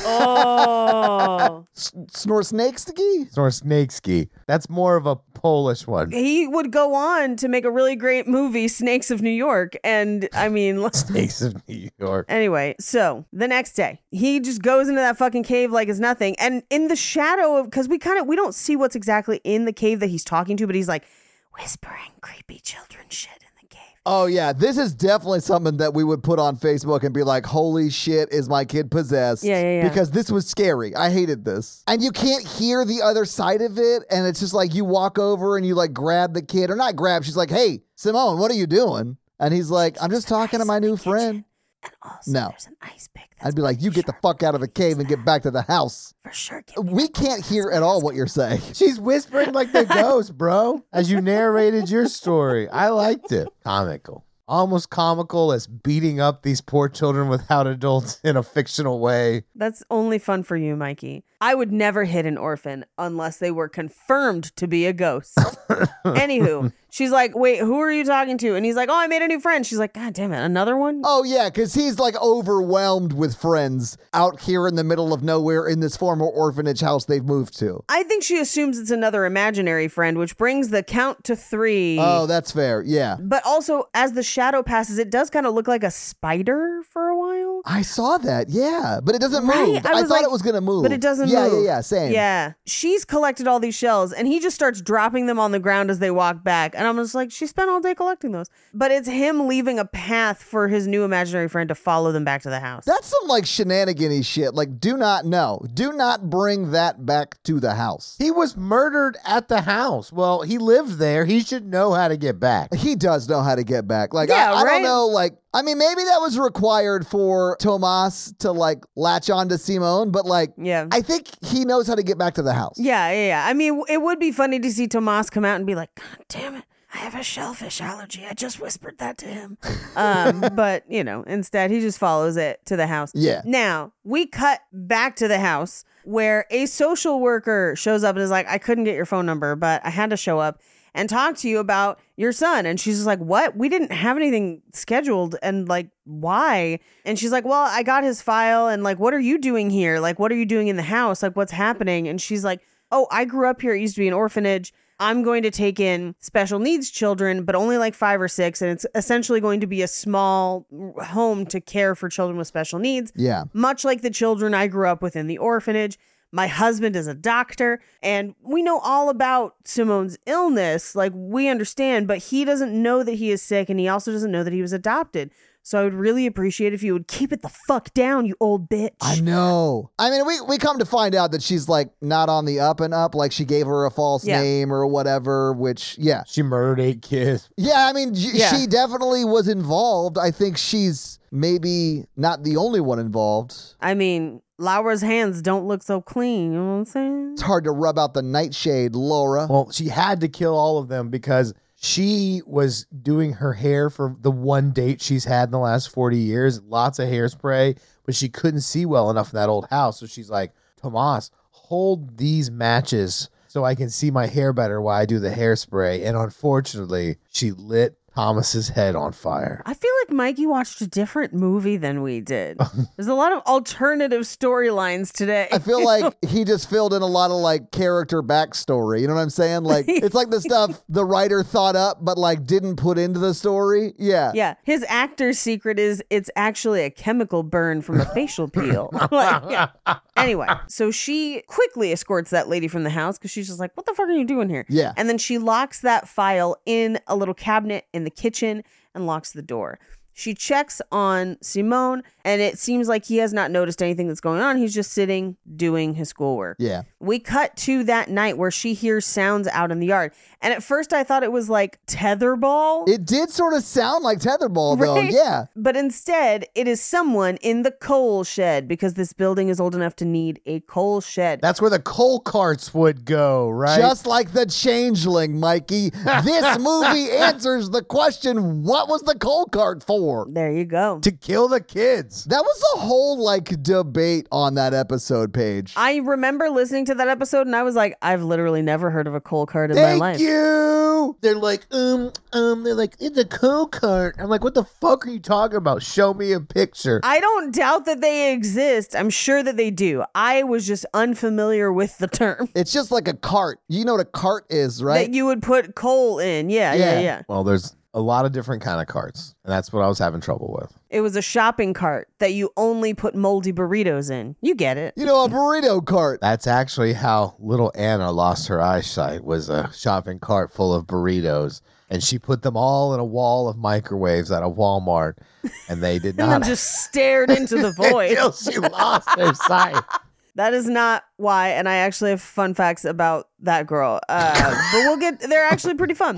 Oh. Snore Snakeski? Or Snakeski. That's more of a Polish one. He would go on to make a really great movie, Snakes of New York. And I mean, Snakes of New York. anyway, so the next day, he just goes into that fucking cave like it's nothing. And in the shadow of, because we don't see what's exactly in the cave that he's talking to, but he's like whispering creepy children shit in the cave. Oh, yeah, this is definitely something that we would put on Facebook and be like, holy shit, is my kid possessed? Yeah. Because this was scary. I hated this. And you can't hear the other side of it. And it's just like you walk over and you like grab the kid, or not grab. She's like, hey, Simone, what are you doing? And he's like, I'm just talking to my new friend. And also, No. there's an ice pick. I'd be like, you get the fuck out of the cave and get back to the house. For sure. We can't hear at all what you're saying. She's whispering like the ghost, bro, as you narrated your story. I liked it. Comical. Almost comical as beating up these poor children without adults in a fictional way. That's only fun for you, Mikey. I would never hit an orphan unless they were confirmed to be a ghost. Anywho, she's like, wait, who are you talking to? And he's like, oh, I made a new friend. She's like, God damn it, another one? Oh, yeah, because he's like overwhelmed with friends out here in the middle of nowhere in this former orphanage house they've moved to. I think she assumes it's another imaginary friend, which brings the count to 3. Oh, that's fair. Yeah. But also, as the shadow passes, it does kind of look like a spider for a while. I saw that. Yeah. But it doesn't Right? move. I I was thought like, it was going to move. But it doesn't Yeah, move. yeah. Same. Yeah. She's collected all these shells and he just starts dropping them on the ground as they walk back. And I'm just like, she spent all day collecting those. But it's him leaving a path for his new imaginary friend to follow them back to the house. That's some like shenanigan-y shit. Like, do not bring that back to the house. He was murdered at the house. Well, he lived there. He should know how to get back. He does know how to get back. Like, Yeah, I right? don't know. Like, I mean, maybe that was required for Tomas to like latch on to Simone, but like, Yeah. I think he knows how to get back to the house. Yeah. I mean, it would be funny to see Tomas come out and be like, God damn it, I have a shellfish allergy. I just whispered that to him. But, instead he just follows it to the house. Yeah. Now, we cut back to the house where a social worker shows up and is like, I couldn't get your phone number, but I had to show up and talk to you about your son. And she's just like, what? We didn't have anything scheduled. And like, why? And she's like, well, I got his file. And like, what are you doing here? Like, what are you doing in the house? Like, what's happening? And she's like, oh, I grew up here. It used to be an orphanage. I'm going to take in special needs children, but only like 5 or 6. And it's essentially going to be a small home to care for children with special needs. Yeah. Much like the children I grew up with in the orphanage. My husband is a doctor, and we know all about Simone's illness. Like, we understand, but he doesn't know that he is sick, and he also doesn't know that he was adopted. So I would really appreciate if you would keep it the fuck down, you old bitch. I know. I mean, we come to find out that she's like not on the up and up, like she gave her a false name or whatever, which, yeah. She murdered 8 kids. Yeah, I mean, she definitely was involved. I think she's maybe not the only one involved. I mean, Laura's hands don't look so clean, you know what I'm saying? It's hard to rub out the nightshade, Laura. Well, she had to kill all of them because she was doing her hair for the one date she's had in the last 40 years. Lots of hairspray, but she couldn't see well enough in that old house. So she's like, Tomas, hold these matches so I can see my hair better while I do the hairspray. And unfortunately, she lit Thomas's head on fire. I feel like Mikey watched a different movie than we did. There's a lot of alternative storylines today. I feel like he just filled in a lot of like character backstory. You know what I'm saying? Like, it's like the stuff the writer thought up, but like didn't put into the story. Yeah. Yeah. His actor's secret is it's actually a chemical burn from a facial peel. Like, yeah. Anyway, so she quickly escorts that lady from the house because she's just like, what the fuck are you doing here? Yeah. And then she locks that file in a little cabinet in the kitchen and locks the door. She checks on Simone, and it seems like he has not noticed anything that's going on. He's just sitting, doing his schoolwork. Yeah. We cut to that night where she hears sounds out in the yard. And at first I thought it was like tetherball. It did sort of sound like tetherball, though. Right? Yeah. But instead, it is someone in the coal shed because this building is old enough to need a coal shed. That's where the coal carts would go, right? Just like the Changeling, Mikey. This movie answers the question, what was the coal cart for? There you go. to kill the kids. That was a whole like debate on that episode page. I remember listening to that episode and I was like, I've literally never heard of a coal cart in my Thank life. you. They're like, they're like, it's a coal cart. I'm like, what the fuck are you talking about? Show me a picture. I don't doubt that they exist. I'm sure that they do. I was just unfamiliar with the term. It's just like a cart. You know what a cart is, right? That you would put coal in. Yeah. Well, there's a lot of different kind of carts, and that's what I was having trouble with. It was a shopping cart that you only put moldy burritos in. You get it. You know, a burrito cart. That's actually how little Anna lost her eyesight, was a shopping cart full of burritos. And she put them all in a wall of microwaves at a Walmart, and they did And not. then just stared into the void. Until she lost her sight. That is not why, and I actually have fun facts about that girl. But they're actually pretty fun.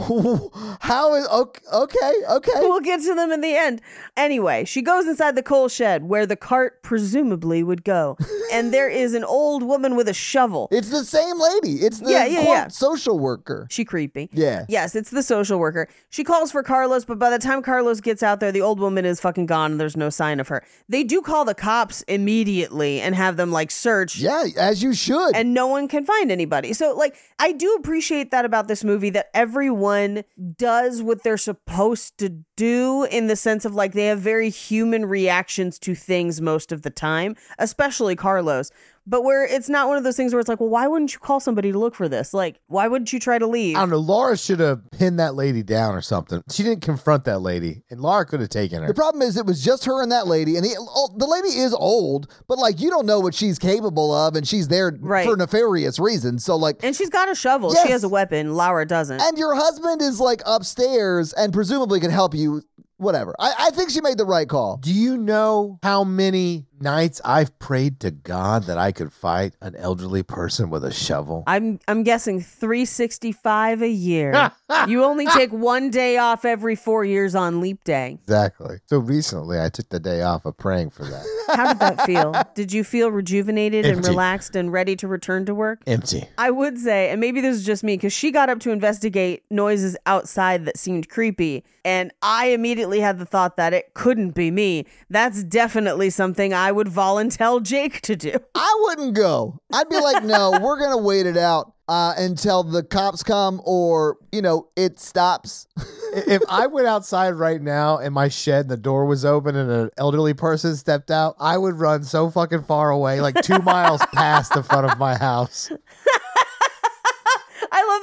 How is, okay. We'll get to them in the end. Anyway, she goes inside the coal shed where the cart presumably would go. And there is an old woman with a shovel. It's the same lady. It's the quote, social worker. She creepy. Yeah. Yes, it's the social worker. She calls for Carlos, but by the time Carlos gets out there, the old woman is fucking gone and there's no sign of her. They do call the cops immediately and have them like search. Yeah, as you should. And no one can find anybody. So, like, I do appreciate that about this movie, that everyone does what they're supposed to do in the sense of, like, they have very human reactions to things most of the time, especially Carlos. But where it's not one of those things where it's like, well, why wouldn't you call somebody to look for this? Like, why wouldn't you try to leave? I don't know. Laura should have pinned that lady down or something. She didn't confront that lady, and Laura could have taken her. The problem is it was just her and that lady, and the lady is old, but like you don't know what she's capable of, and she's there for nefarious reasons. So like, and she's got a shovel. Yes. She has a weapon. Laura doesn't. And your husband is like upstairs and presumably can help you. Whatever. I think she made the right call. Do you know how many nights I've prayed to God that I could fight an elderly person with a shovel? I'm guessing 365 a year. You only take one day off every 4 years on leap day. Exactly. So recently I took the day off of praying for that. How did that feel? Did you feel rejuvenated and Empty. relaxed and ready to return to work? Empty. I would say, and maybe this is just me, because she got up to investigate noises outside that seemed creepy. And I immediately had the thought that it couldn't be me. That's definitely something I would volunteer Jake to do. I wouldn't go. I'd be like, no, we're going to wait it out until the cops come or, it stops. If I went outside right now in my shed and the door was open and an elderly person stepped out, I would run so fucking far away, like 2 miles past the front of my house. I love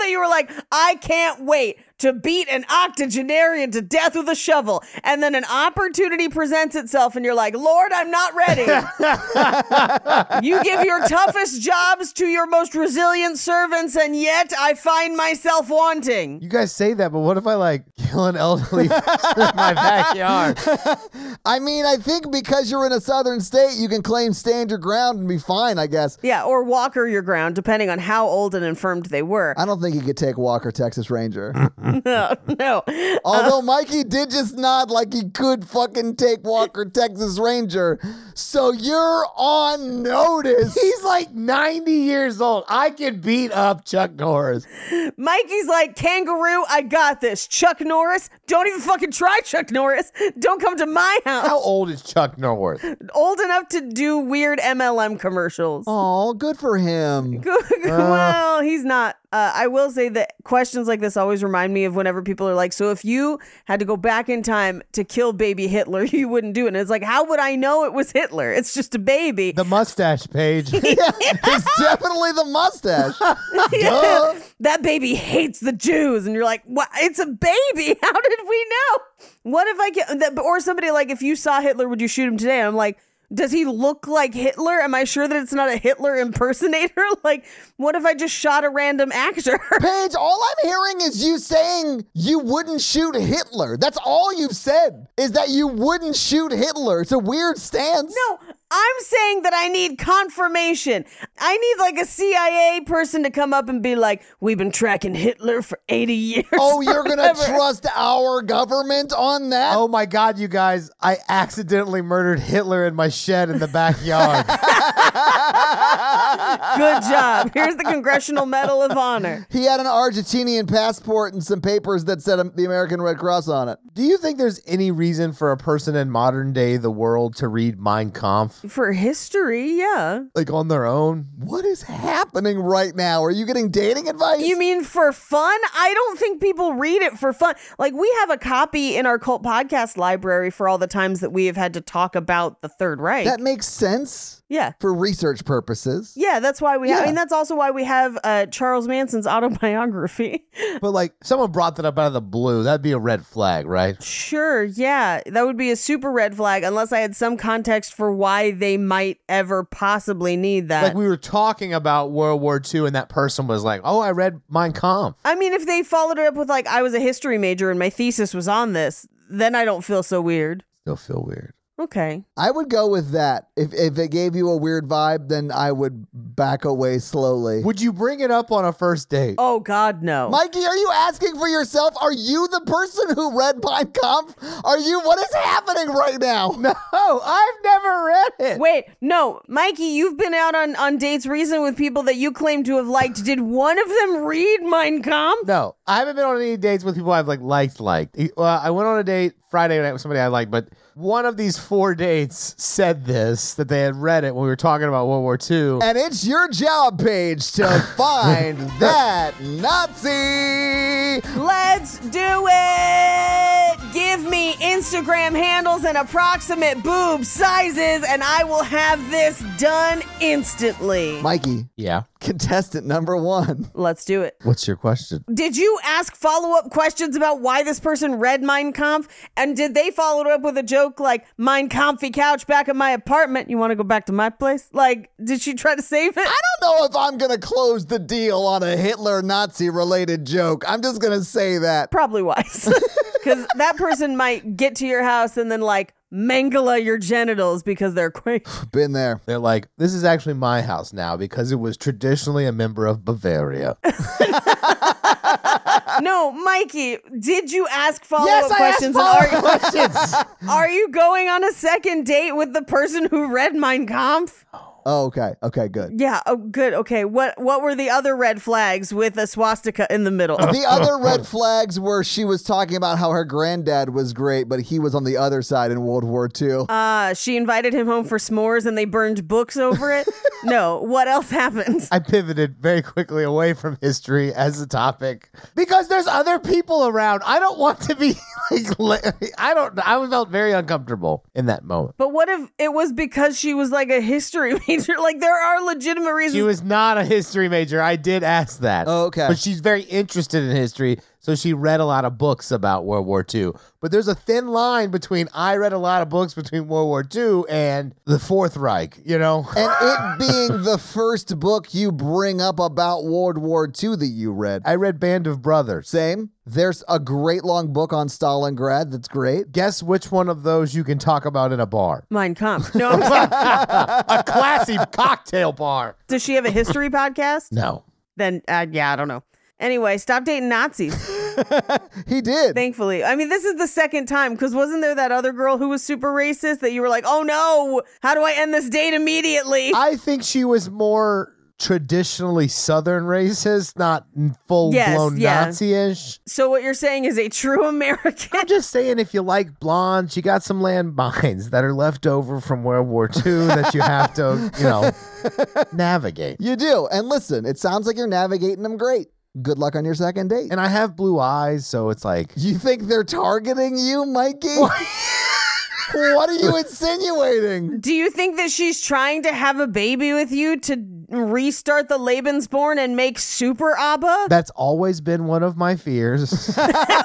that you were like, I can't wait to beat an octogenarian to death with a shovel. And then an opportunity presents itself and you're like, Lord, I'm not ready. You give your toughest jobs to your most resilient servants, and yet I find myself wanting. You guys say that, but what if I like kill an elderly person in my backyard? I mean, I think because you're in a southern state, you can claim stand your ground and be fine, I guess. Yeah, or Walker your ground, depending on how old and infirmed they were. I don't think you could take Walker, Texas Ranger. No. Although Mikey did just nod like he could fucking take Walker, Texas Ranger. So you're on notice. He's like 90 years old. I can beat up Chuck Norris. Mikey's like, kangaroo, I got this. Chuck Norris, don't even fucking try Chuck Norris. Don't come to my house. How old is Chuck Norris? Old enough to do weird MLM commercials. Oh, good for him. Well, he's not. I will say that questions like this always remind me of whenever people are like, so if you had to go back in time to kill baby Hitler, you wouldn't do it. And it's like, how would I know it was Hitler? It's just a baby. The mustache page. Yeah, it's definitely the mustache. Duh. That baby hates the Jews. And you're like, what? It's a baby. How did we know? What if I get, or somebody like, if you saw Hitler, would you shoot him today? And I'm like, does he look like Hitler? Am I sure that it's not a Hitler impersonator? Like, what if I just shot a random actor? Paige, all I'm hearing is you saying you wouldn't shoot Hitler. That's all you've said, is that you wouldn't shoot Hitler. It's a weird stance. No, I'm saying that I need confirmation. I need like a CIA person to come up and be like, we've been tracking Hitler for 80 years. Oh, you're going to trust our government on that? Oh my God, you guys. I accidentally murdered Hitler in my shed in the backyard. Good job. Here's the Congressional Medal of Honor. He had an Argentinian passport and some papers that said the American Red Cross on it. Do you think there's any reason for a person in modern day the world to read Mein Kampf? For history, yeah. Like on their own? What is happening right now? Are you getting dating advice? You mean for fun? I don't think people read it for fun. Like, we have a copy in our cult podcast library for all the times that we have had to talk about the Third Reich. That makes sense. Yeah. For research purposes. Yeah, that's why we have, Yeah. I mean, that's also why we have Charles Manson's autobiography. But like, someone brought that up out of the blue. That'd be a red flag, right? Sure, yeah. That would be a super red flag unless I had some context for why they might ever possibly need that. Like we were talking about World War II and that person was like, oh, I read Mein Kampf. I mean, if they followed it up with like, I was a history major and my thesis was on this, then I don't feel so weird. Still feel weird. Okay. I would go with that. If it gave you a weird vibe, then I would back away slowly. Would you bring it up on a first date? Oh, God, no. Mikey, are you asking for yourself? Are you the person who read Mein Kampf? What is happening right now? No, I've never read it. Wait, no. Mikey, you've been out on dates recently with people that you claim to have liked. Did one of them read Mein Kampf? No, I haven't been on any dates with people I've liked. I went on a date Friday night with somebody I liked, but one of these 4 dates said this, that they had read it when we were talking about World War II. And it's your job, Paige, to find that Nazi. Let's do it! Give me Instagram handles and approximate boob sizes, and I will have this done instantly. Mikey, Yeah. contestant number 1. Let's do it. What's your question? Did you ask follow-up questions about why this person read Mein Kampf? And did they follow it up with a joke like, Mein Kampfy couch back at my apartment? You want to go back to my place? Like, did she try to save it? I don't know if I'm going to close the deal on a Hitler-Nazi related joke. I'm just going to say that. Probably wise. Because that person might get to your house and then like Mengele your genitals because they're quick. Been there. They're like, this is actually my house now because it was traditionally a member of Bavaria. No, Mikey, did you ask follow-up questions? questions. Are you going on a second date with the person who read Mein Kampf? Oh, okay. Okay, good. Yeah, oh, good. Okay, what were the other red flags with a swastika in the middle? The other red flags were she was talking about how her granddad was great, but he was on the other side in World War II. She invited him home for s'mores and they burned books over it? No, what else happened? I pivoted very quickly away from history as a topic because there's other people around. I don't want to be I felt very uncomfortable in that moment. But what if it was because she was like a history major? Like, there are legitimate reasons. She was not a history major. I did ask that. Oh, okay. But she's very interested in history, so she read a lot of books about World War II. But there's a thin line between I read a lot of books between World War II and the Fourth Reich, you know? And it being the first book you bring up about World War II that you read. I read Band of Brothers. Same. There's a great long book on Stalingrad that's great. Guess which one of those you can talk about in a bar? Mein Kampf. No, I'm kidding. A classy cocktail bar. Does she have a history podcast? No. Then, yeah, I don't know. Anyway, stop dating Nazis. He did. Thankfully. I mean, this is the second time, because wasn't there that other girl who was super racist that you were like, oh no, how do I end this date immediately? I think she was more traditionally Southern racist, not full-blown Nazi-ish. So what you're saying is a true American? I'm just saying, if you like blondes, you got some landmines that are left over from World War II that you have to, navigate. You do. And listen, it sounds like you're navigating them great. Good luck on your second date. And I have blue eyes, so it's like... You think they're targeting you, Mikey? What are you insinuating? Do you think that she's trying to have a baby with you to restart the Lebensborn and make Super ABBA? That's always been one of my fears. There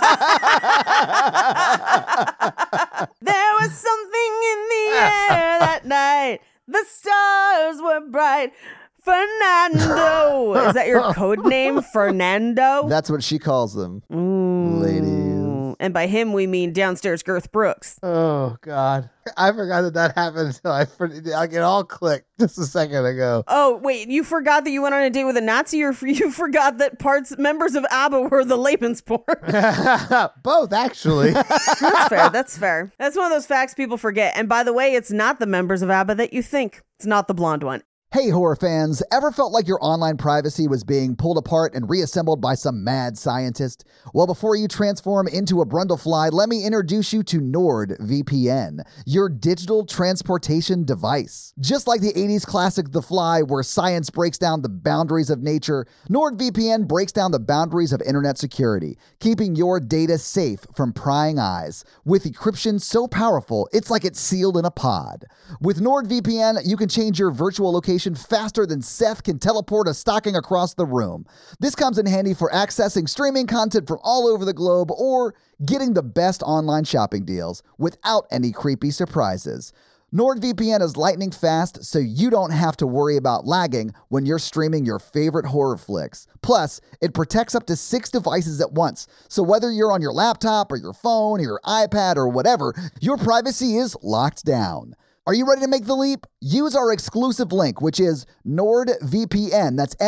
was something in the air that night. The stars were bright. Fernando. Is that your code name, Fernando? That's what she calls them. Ladies. And by him, we mean downstairs Girth Brooks. Oh, God. I forgot that happened until it all clicked just a second ago. Oh, wait, you forgot that you went on a date with a Nazi, or you forgot that members of ABBA were the Lebensborn? Both, actually. That's fair. That's one of those facts people forget. And by the way, it's not the members of ABBA that you think. It's not the blonde one. Hey, horror fans, ever felt like your online privacy was being pulled apart and reassembled by some mad scientist? Well, before you transform into a Brundlefly, let me introduce you to NordVPN, your digital transportation device. Just like the 80s classic The Fly, where science breaks down the boundaries of nature, NordVPN breaks down the boundaries of internet security, keeping your data safe from prying eyes. With encryption so powerful, it's like it's sealed in a pod. With NordVPN, you can change your virtual location faster than Seth can teleport a stocking across the room. This comes in handy for accessing streaming content from all over the globe or getting the best online shopping deals without any creepy surprises. NordVPN is lightning fast, so you don't have to worry about lagging when you're streaming your favorite horror flicks. Plus, it protects up to 6 devices at once, so whether you're on your laptop or your phone or your iPad or whatever, your privacy is locked down. Are you ready to make the leap? Use our exclusive link, which is NordVPN, that's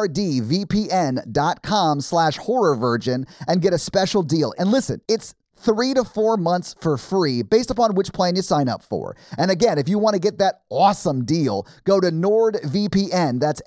NordVPN.com/horrorvirgin, and get a special deal. And listen, it's 3 to 4 months for free based upon which plan you sign up for. And again, if you want to get that awesome deal, go to NordVPN, that's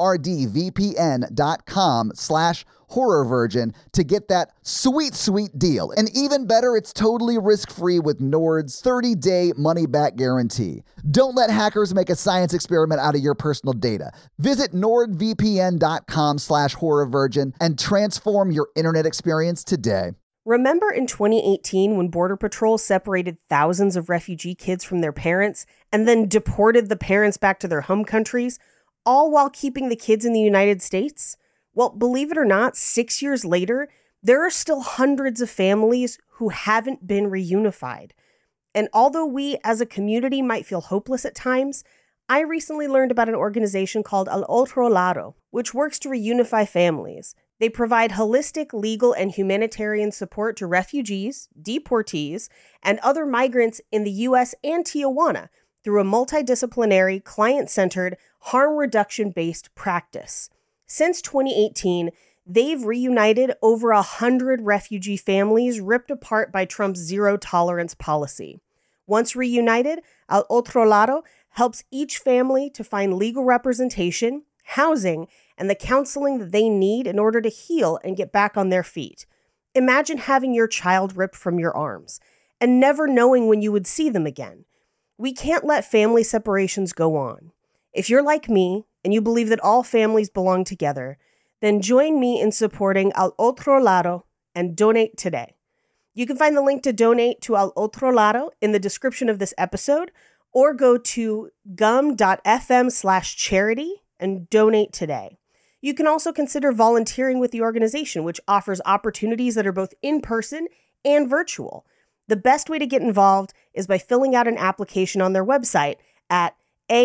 NordVPN.com/horrorvirgin to get that sweet, sweet deal. And even better, it's totally risk-free with Nord's 30-day money-back guarantee. Don't let hackers make a science experiment out of your personal data. Visit NordVPN.com/horrorvirgin and transform your internet experience today. Remember in 2018 when Border Patrol separated thousands of refugee kids from their parents and then deported the parents back to their home countries, all while keeping the kids in the United States? Well, believe it or not, 6 years later, there are still hundreds of families who haven't been reunified. And although we as a community might feel hopeless at times, I recently learned about an organization called Al Otro Lado, which works to reunify families. They provide holistic, legal, and humanitarian support to refugees, deportees, and other migrants in the U.S. and Tijuana through a multidisciplinary, client-centered, harm reduction-based practice. Since 2018, they've reunited over 100 refugee families ripped apart by Trump's zero-tolerance policy. Once reunited, Al Otro Lado helps each family to find legal representation, housing, and the counseling that they need in order to heal and get back on their feet. Imagine having your child ripped from your arms and never knowing when you would see them again. We can't let family separations go on. If you're like me and you believe that all families belong together, then join me in supporting Al Otro Lado and donate today. You can find the link to donate to Al Otro Lado in the description of this episode, or go to gum.fm/charity and donate today. You can also consider volunteering with the organization, which offers opportunities that are both in person and virtual. The best way to get involved is by filling out an application on their website at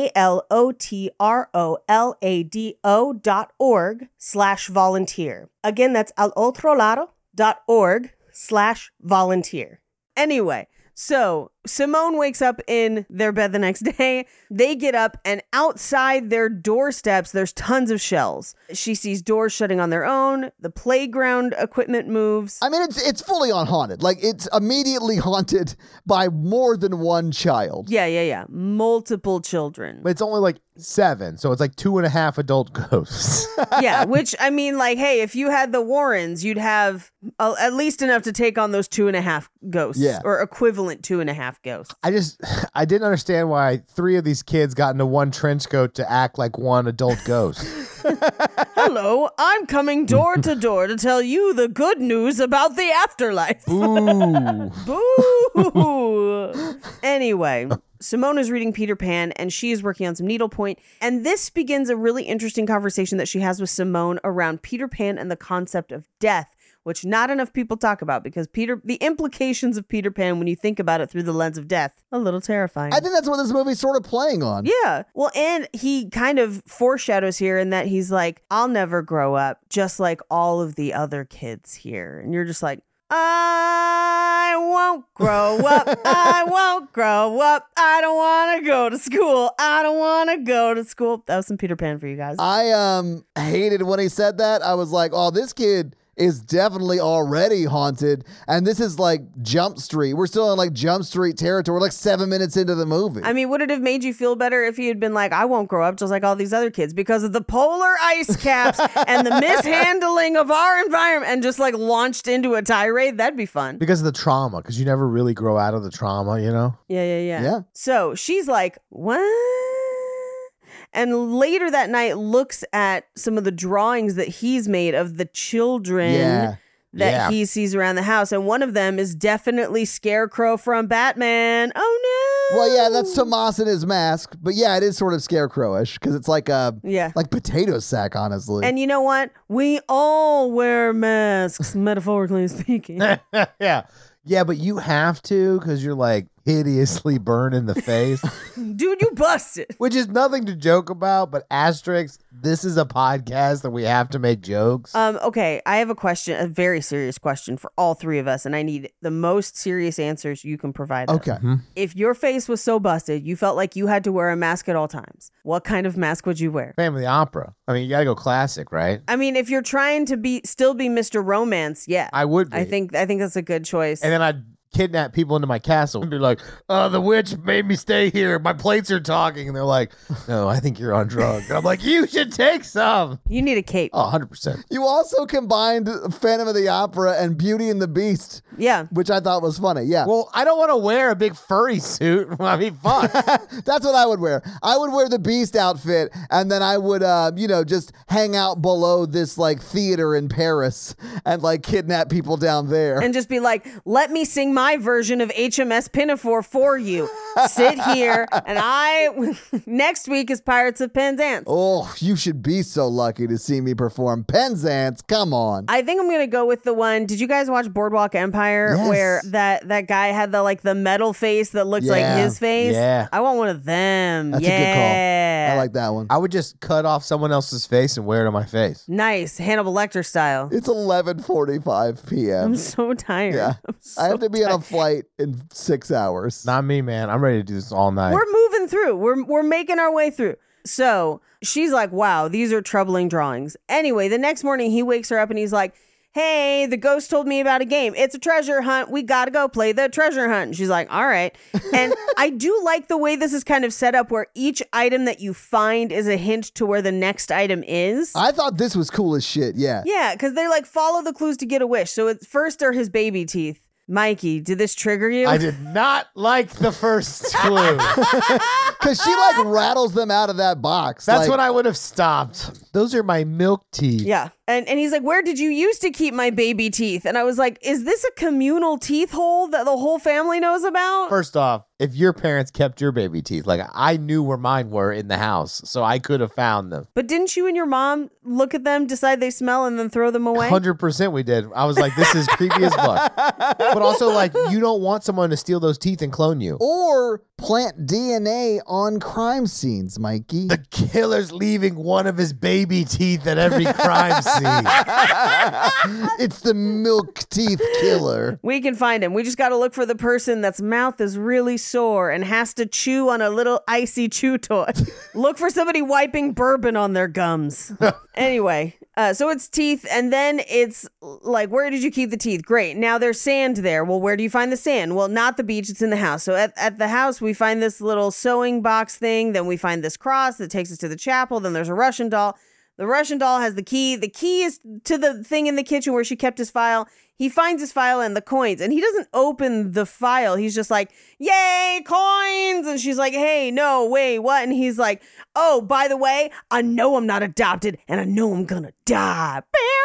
alotrolado.org/volunteer. Again, that's alotrolado.org/volunteer. Anyway, so Simone wakes up in their bed the next day. They get up, and outside their doorsteps, there's tons of shells. She sees doors shutting on their own. The playground equipment moves. I mean, it's fully on haunted. Like, it's immediately haunted by more than one child. Yeah. Multiple children. But it's only like 7, so it's like 2.5 adult ghosts. Yeah, which, I mean, like, hey, if you had the Warrens, you'd have at least enough to take on those 2.5 ghosts. Yeah. Or equivalent 2.5 ghosts. I didn't understand why 3 of these kids got into one trench coat to act like one adult ghost. Hello, I'm coming door to door to tell you the good news about the afterlife. Ooh. Boo! Anyway, Simone is reading Peter Pan, and she is working on some needlepoint. And this begins a really interesting conversation that she has with Simone around Peter Pan and the concept of death, which not enough people talk about, because the implications of Peter Pan, when you think about it through the lens of death, a little terrifying. I think that's what this movie's sort of playing on. Yeah. Well, and he kind of foreshadows here in that he's like, I'll never grow up, just like all of the other kids here. And you're just like, I won't grow up. I won't grow up. I don't want to go to school. I don't want to go to school. That was some Peter Pan for you guys. I hated when he said that. I was like, oh, this kid is definitely already haunted, and this is like Jump Street. We're still in like Jump Street territory. We're like 7 minutes into the movie. I mean, would it have made you feel better if he had been like, I won't grow up just like all these other kids because of the polar ice caps and the mishandling of our environment, and just like launched into a tirade? That'd be fun. Because of the trauma, because you never really grow out of the trauma, you know? Yeah. So she's like, what? And later that night looks at some of the drawings that he's made of the children that he sees around the house. And one of them is definitely Scarecrow from Batman. Oh, no. Well, yeah, that's Tomas in his mask. But yeah, it is sort of Scarecrowish because it's like a like potato sack, honestly. And you know what? We all wear masks, metaphorically speaking. Yeah, but you have to because you're like hideously burned in the face. Dude, you busted. Which is nothing to joke about, but asterisk, this is a podcast that we have to make jokes. Okay, I have a question, a very serious question for all three of us, and I need the most serious answers you can provide us. Okay. If your face was so busted, you felt like you had to wear a mask at all times, what kind of mask would you wear? Phantom of the Opera. I mean, you gotta go classic, right? I mean, if you're trying to still be Mr. Romance, yeah. I would be. I think that's a good choice. And then I'd kidnap people into my castle and be like, the witch made me stay here. My plates are talking. And they're like, no, I think you're on drugs. And I'm like, you should take some. You need a cape. Oh, 100%. You also combined Phantom of the Opera and Beauty and the Beast. Yeah. Which I thought was funny. Yeah. Well, I don't want to wear a big furry suit. I mean, fuck. That's what I would wear. I would wear the Beast outfit, and then I would, just hang out below this like theater in Paris and like kidnap people down there. And just be like, let me sing my version of HMS Pinafore for you. Sit here, and next week is Pirates of Penzance. Oh, you should be so lucky to see me perform Penzance. Come on. I think I'm going to go with the one. Did you guys watch Boardwalk Empire? Yes. Where that guy had the metal face that looks like his face? Yeah. I want one of them. That's a good call. I like that one. I would just cut off someone else's face and wear it on my face. Nice. Hannibal Lecter style. It's 11:45 p.m. I'm so tired. Yeah. So I have to be on a tired. flight in 6 hours. Not me, man. I'm ready to do this all night. We're moving through. We're making our way through. So she's like, wow, these are troubling drawings. Anyway, the next morning he wakes her up and he's like, hey, the ghost told me about a game. It's a treasure hunt. We got to go play the treasure hunt. And she's like, all right. And I do like the way this is kind of set up where each item that you find is a hint to where the next item is. I thought this was cool as shit. Yeah. Yeah, because they're like, follow the clues to get a wish. So first are his baby teeth. Mikey, did this trigger you? I did not like the first clue. Because she like rattles them out of that box. That's like, when I would have stopped. Those are my milk teeth. Yeah. And he's like, where did you used to keep my baby teeth? And I was like, is this a communal teeth hole that the whole family knows about? First off, if your parents kept your baby teeth, like I knew where mine were in the house, so I could have found them. But didn't you and your mom look at them, decide they smell, and then throw them away? 100% we did. I was like, this is creepy as fuck. But also, like, you don't want someone to steal those teeth and clone you. Or plant DNA on crime scenes, Mikey. The killer's leaving one of his baby teeth at every crime scene. It's the milk teeth killer. We can find him. We just got to look for the person that's mouth is really sore and has to chew on a little icy chew toy. Look for somebody wiping bourbon on their gums. Anyway, so it's teeth, and then it's like, where did you keep the teeth? Great. Now there's sand there. Well, where do you find the sand? Well, not the beach. It's in the house. So at the house, we find this little sewing box thing. Then we find this cross that takes us to the chapel. Then there's a Russian doll. The Russian doll has the key. The key is to the thing in the kitchen where she kept his file. He finds his file and the coins, and he doesn't open the file. He's just like, yay, coins. And she's like, hey, no, wait, what? And he's like, oh, by the way, I know I'm not adopted, and I know I'm gonna die.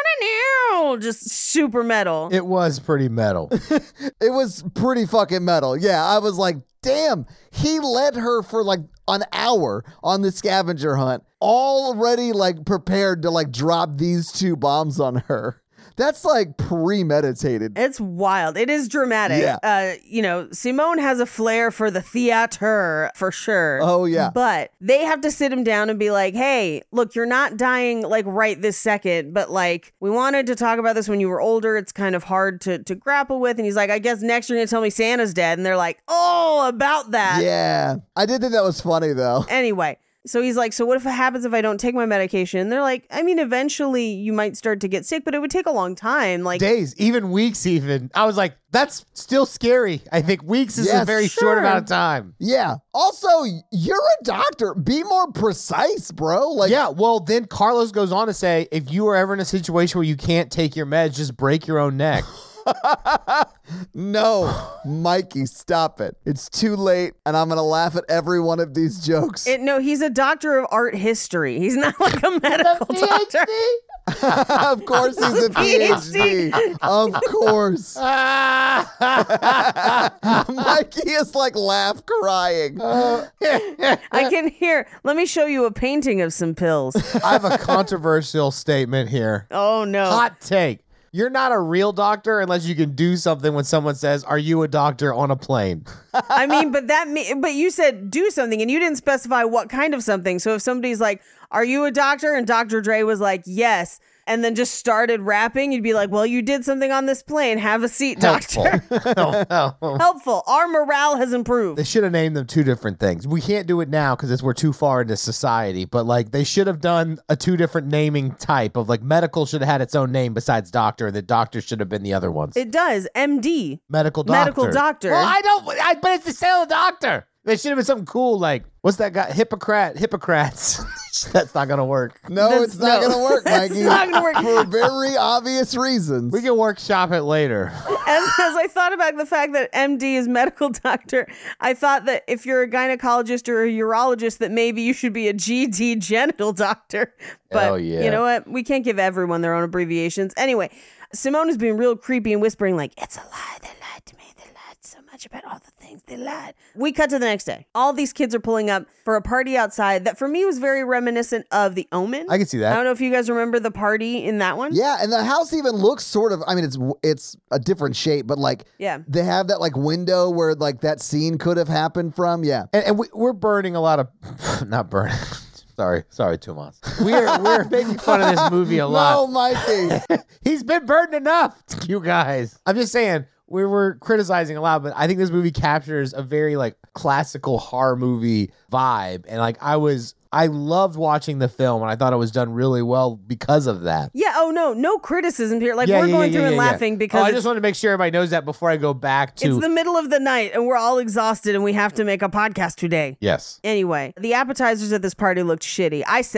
Just super metal. It was pretty metal. It was pretty fucking metal. Yeah, I was like, damn, he led her for like an hour on the scavenger hunt, already like prepared to like drop these two bombs on her. That's like premeditated. It's wild. It is dramatic. Yeah. Simone has a flair for the theater for sure. Oh, yeah. But they have to sit him down and be like, hey, look, you're not dying like right this second, but like we wanted to talk about this when you were older. It's kind of hard to grapple with. And he's like, I guess next you're going to tell me Santa's dead. And they're like, oh, about that. Yeah. I did think that was funny though. Anyway. So he's like, so what if it happens if I don't take my medication? And they're like, I mean, eventually you might start to get sick, but it would take a long time. Like days, even weeks, even. I was like, that's still scary. I think weeks is a very short amount of time. Yeah. Also, you're a doctor. Be more precise, bro. Like, yeah. Well, then Carlos goes on to say, if you are ever in a situation where you can't take your meds, just break your own neck. No, Mikey, stop it. It's too late, and I'm going to laugh at every one of these jokes. No, he's a doctor of art history. He's not like a medical doctor. Of course he's a PhD. Of course. Mikey is like laugh crying. I can hear. Let me show you a painting of some pills. I have a controversial statement here. Oh, no. Hot take. You're not a real doctor unless you can do something when someone says, are you a doctor on a plane? I mean, but you said do something and you didn't specify what kind of something. So if somebody's like, are you a doctor? And Dr. Dre was like, yes. And then just started rapping, you'd be like, well, you did something on this plane. Have a seat, doctor. Helpful. Our morale has improved. They should have named them two different things. We can't do it now because we're too far into society. But like they should have done a two different naming type of like medical should have had its own name besides doctor. And the doctor should have been the other ones. It does. MD. Medical doctor. Medical doctor. Well, but it's the same doctor. They should have been something cool like, what's that guy? Hippocrates. That's not going to work. No, it's not going to work, Mikey. It's not going to work. For very obvious reasons. We can workshop it later. As I thought about the fact that MD is medical doctor, I thought that if you're a gynecologist or a urologist, that maybe you should be a GD genital doctor. But you know what? We can't give everyone their own abbreviations. Anyway, Simone is being real creepy and whispering like, it's a lie. They lied to me. They lied so much about all the things they lied. We cut to the next day. All these kids are pulling up for a party outside that for me was very reminiscent of The Omen. I can see that. I don't know if you guys remember the party in that one. Yeah, and the house even looks sort of, I mean, it's a different shape, but like, yeah, they have that like window where like that scene could have happened from. Yeah. And we're burning a lot of, not burning. Sorry, Tomas. We're making fun of this movie a lot. No, Mikey. He's been burned enough, you guys. I'm just saying, we were criticizing a lot, but I think this movie captures a very like classical horror movie vibe. And like I loved watching the film and I thought it was done really well because of that. Yeah, oh no criticism here. Like we're going through and laughing because I just want to make sure everybody knows that before I go back to... It's the middle of the night and we're all exhausted and we have to make a podcast today. Yes. Anyway, the appetizers at this party looked shitty. I said it.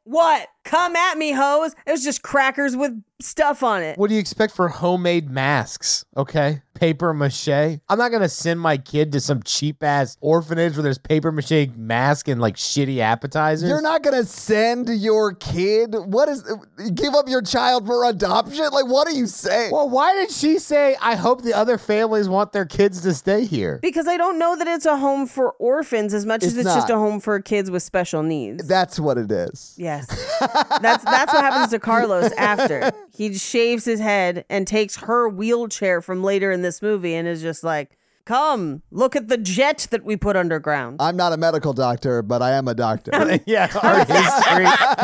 What? Come at me, hoes. It was just crackers with stuff on it. What do you expect for homemade masks? Okay. Paper mache. I'm not going to send my kid to some cheap ass orphanage where there's paper mache mask and like shitty appetizers. You're not going to send your kid? Give up your child for adoption? Like, what are you saying? Well, why did she say, I hope the other families want their kids to stay here? Because I don't know that it's a home for orphans as much as it's just not. a home for kids with special needs. That's what it is. Yes. That's what happens to Carlos after. He shaves his head and takes her wheelchair from later in this movie and is just like, come, look at the jet that we put underground. I'm not a medical doctor, but I am a doctor. Yeah, art history.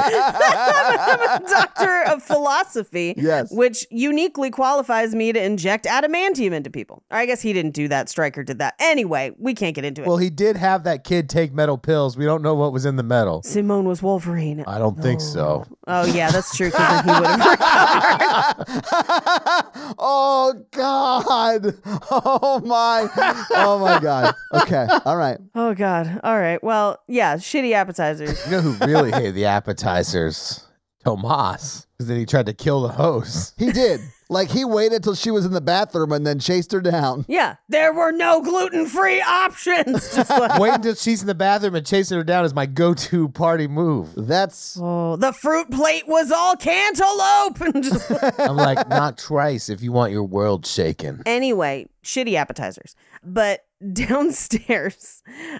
I'm a doctor of philosophy, Yes. which uniquely qualifies me to inject adamantium into people. I guess he didn't do that. Stryker did that. Anyway, we can't get into it. Well, he did have that kid take metal pills. We don't know what was in the metal. Simone was Wolverine. I don't think so. Oh, yeah, that's true. Because then he would have Oh, God. Oh, my. Oh, my God. Okay. All right. Oh, God. All right. Well, yeah, shitty appetizers. You know who really hated the appetizers? Tomas. Because then he tried to kill the host. He did. Like, he waited till she was in the bathroom and then chased her down. Yeah, there were no gluten-free options. Just like, Wait until she's in the bathroom and chasing her down is my go-to party move. That's... oh, the fruit plate was all cantaloupe. And just I'm like, not twice if you want your world shaken. anyway, shitty appetizers. But downstairs,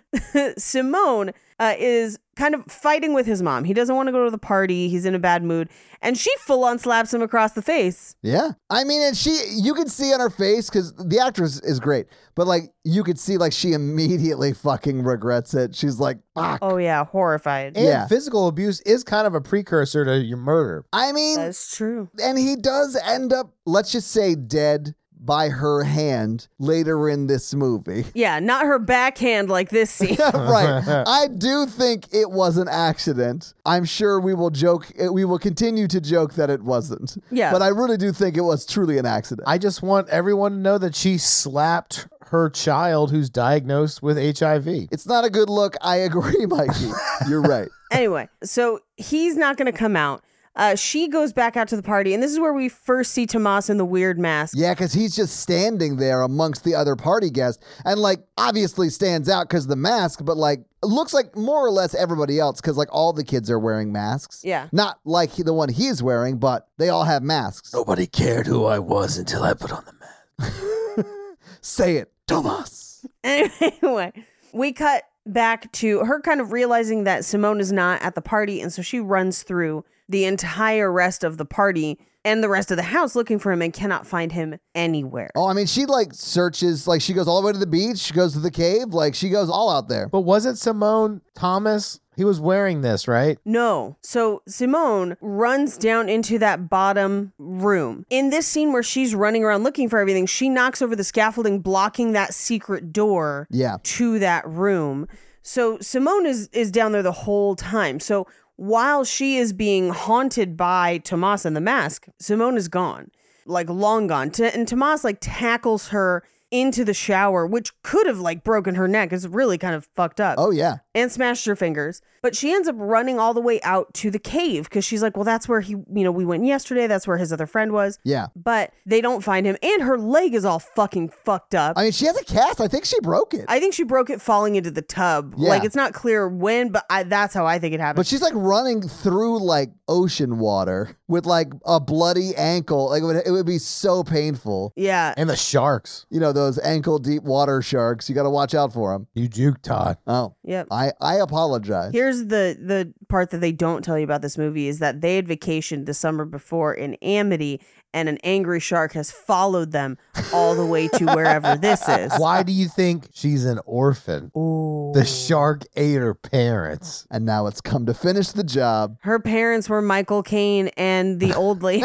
Simone is kind of fighting with his mom. He doesn't want to go to the party. He's in a bad mood. And she full-on slaps him across the face. Yeah. I mean, and you could see on her face, because the actress is great, but like, you could see like she immediately fucking regrets it. She's like, fuck. Oh, yeah, horrified. And Yeah. physical abuse is kind of a precursor to your murder. I mean, That's true. and he does end up, let's just say, dead by her hand later in this movie. Yeah, not her backhand like this scene. Right. I do think it was an accident. I'm sure we will continue to joke that it wasn't. Yeah. But I really do think it was truly an accident. I just want everyone to know that she slapped her child who's diagnosed with HIV. It's not a good look. I agree, Mikey. You're right. Anyway, so he's not going to come out. She goes back out to the party, and this is where we first see Tomas in the weird mask. Yeah, because he's just standing there amongst the other party guests and, like, obviously stands out because of the mask, but, like, looks like more or less everybody else because, like, all the kids are wearing masks. Yeah. Not like the one he's wearing, but they all have masks. Nobody cared who I was until I put on the mask. Say it, Tomas. Anyway, we cut back to her kind of realizing that Simone is not at the party, and so she runs through the entire rest of the party and the rest of the house looking for him and cannot find him anywhere. Oh, I mean, she, like, searches, like, she goes all the way to the beach, she goes to the cave, like, she goes all out there. But wasn't Simone Thomas? He was wearing this, right? No. So Simone runs down into that bottom room. In this scene where she's running around looking for everything, she knocks over the scaffolding, blocking that secret door Yeah. to that room. So Simone is down there the whole time. So while she is being haunted by Tomas and the mask, Simone is gone, like long gone. And Tomas like tackles her into the shower, which could have like broken her neck. It's really kind of fucked up. Oh, yeah. And smashed her fingers. But she ends up running all the way out to the cave because she's like, well, that's where we went yesterday. That's where his other friend was. Yeah. But they don't find him. And her leg is all fucking fucked up. I mean, she has a cast. I think she broke it. I think she broke it falling into the tub. Yeah. Like, it's not clear when, but that's how I think it happened. But she's like running through like ocean water with like a bloody ankle. Like it would be so painful. yeah. And the sharks. You know, those ankle deep water sharks. You got to watch out for them. You juke, Todd. Oh, Yep. I apologize. Here's the part that they don't tell you about this movie is that they had vacationed the summer before in Amity, and an angry shark has followed them all the way to wherever this is. Why do you think she's an orphan? Ooh. The shark ate her parents. And now it's come to finish the job. Her parents were Michael Caine and the old lady.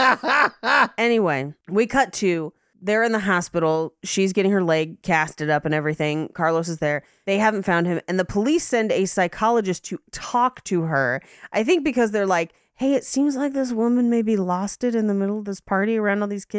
Anyway, we cut to they're in the hospital. She's getting her leg casted up and everything. Carlos is there. They haven't found him. And the police send a psychologist to talk to her. I think because they're like, hey, it seems like this woman maybe lost it in the middle of this party around all these kids.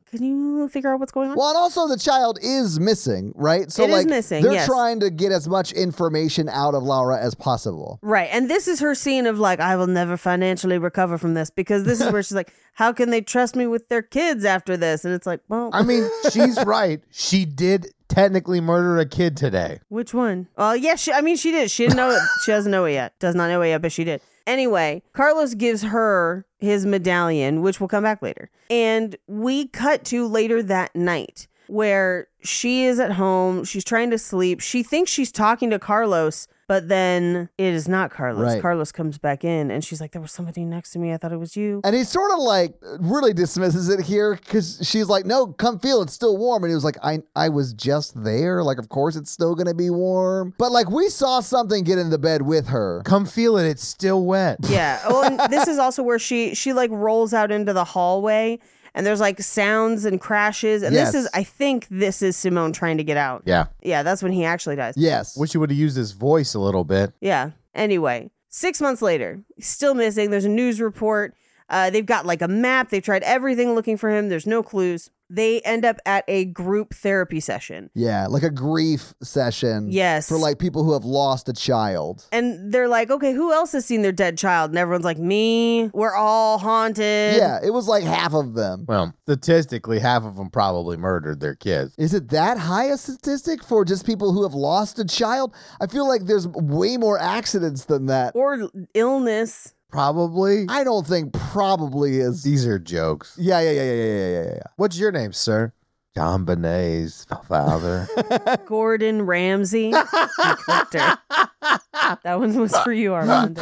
can you figure out what's going on? Well, and also the child is missing, right? So It is like missing, they're yes. trying to get as much information out of Laura as possible. Right. And this is her scene of like, I will never financially recover from this, because this is where she's like, how can they trust me with their kids after this? And it's like, well, I mean, she's right. She did technically murder a kid today. which one? Well, yeah, she did. She didn't know it. She doesn't know it yet. Does not know it yet, but she did. Anyway, Carlos gives her his medallion, which will come back later. And we cut to later that night where she is at home. She's trying to sleep. She thinks she's talking to Carlos, but then it is not Carlos. Right. Carlos comes back in and she's like, there was somebody next to me. I thought it was you. And he sort of like really dismisses it here because she's like, no, come feel it's still warm. And he was like, I was just there. Like, of course it's still going to be warm. But like we saw something get in the bed with her. Come feel it. It's still wet. Yeah. Well, and this is also where she like rolls out into the hallway and there's like sounds and crashes. And Yes. I think this is Simone trying to get out. Yeah. Yeah, that's when he actually dies. Yes. Wish you would have used his voice a little bit. Yeah. Anyway, 6 months later, he's still missing. There's a news report. They've got like a map. They've tried everything looking for him. There's no clues. They end up at a group therapy session. Yeah, like a grief session. Yes. For like people who have lost a child. And they're like, okay, who else has seen their dead child? And everyone's like, me. We're all haunted. Yeah, it was like half of them. Well, statistically, half of them probably murdered their kids. Is it that high a statistic for just people who have lost a child? I feel like there's way more accidents than that. Or illness. Probably. I don't think probably is. These are jokes. Yeah. What's your name, sir? John Benet's father. Gordon Ramsay. He cooked her. That one was for you, Armando.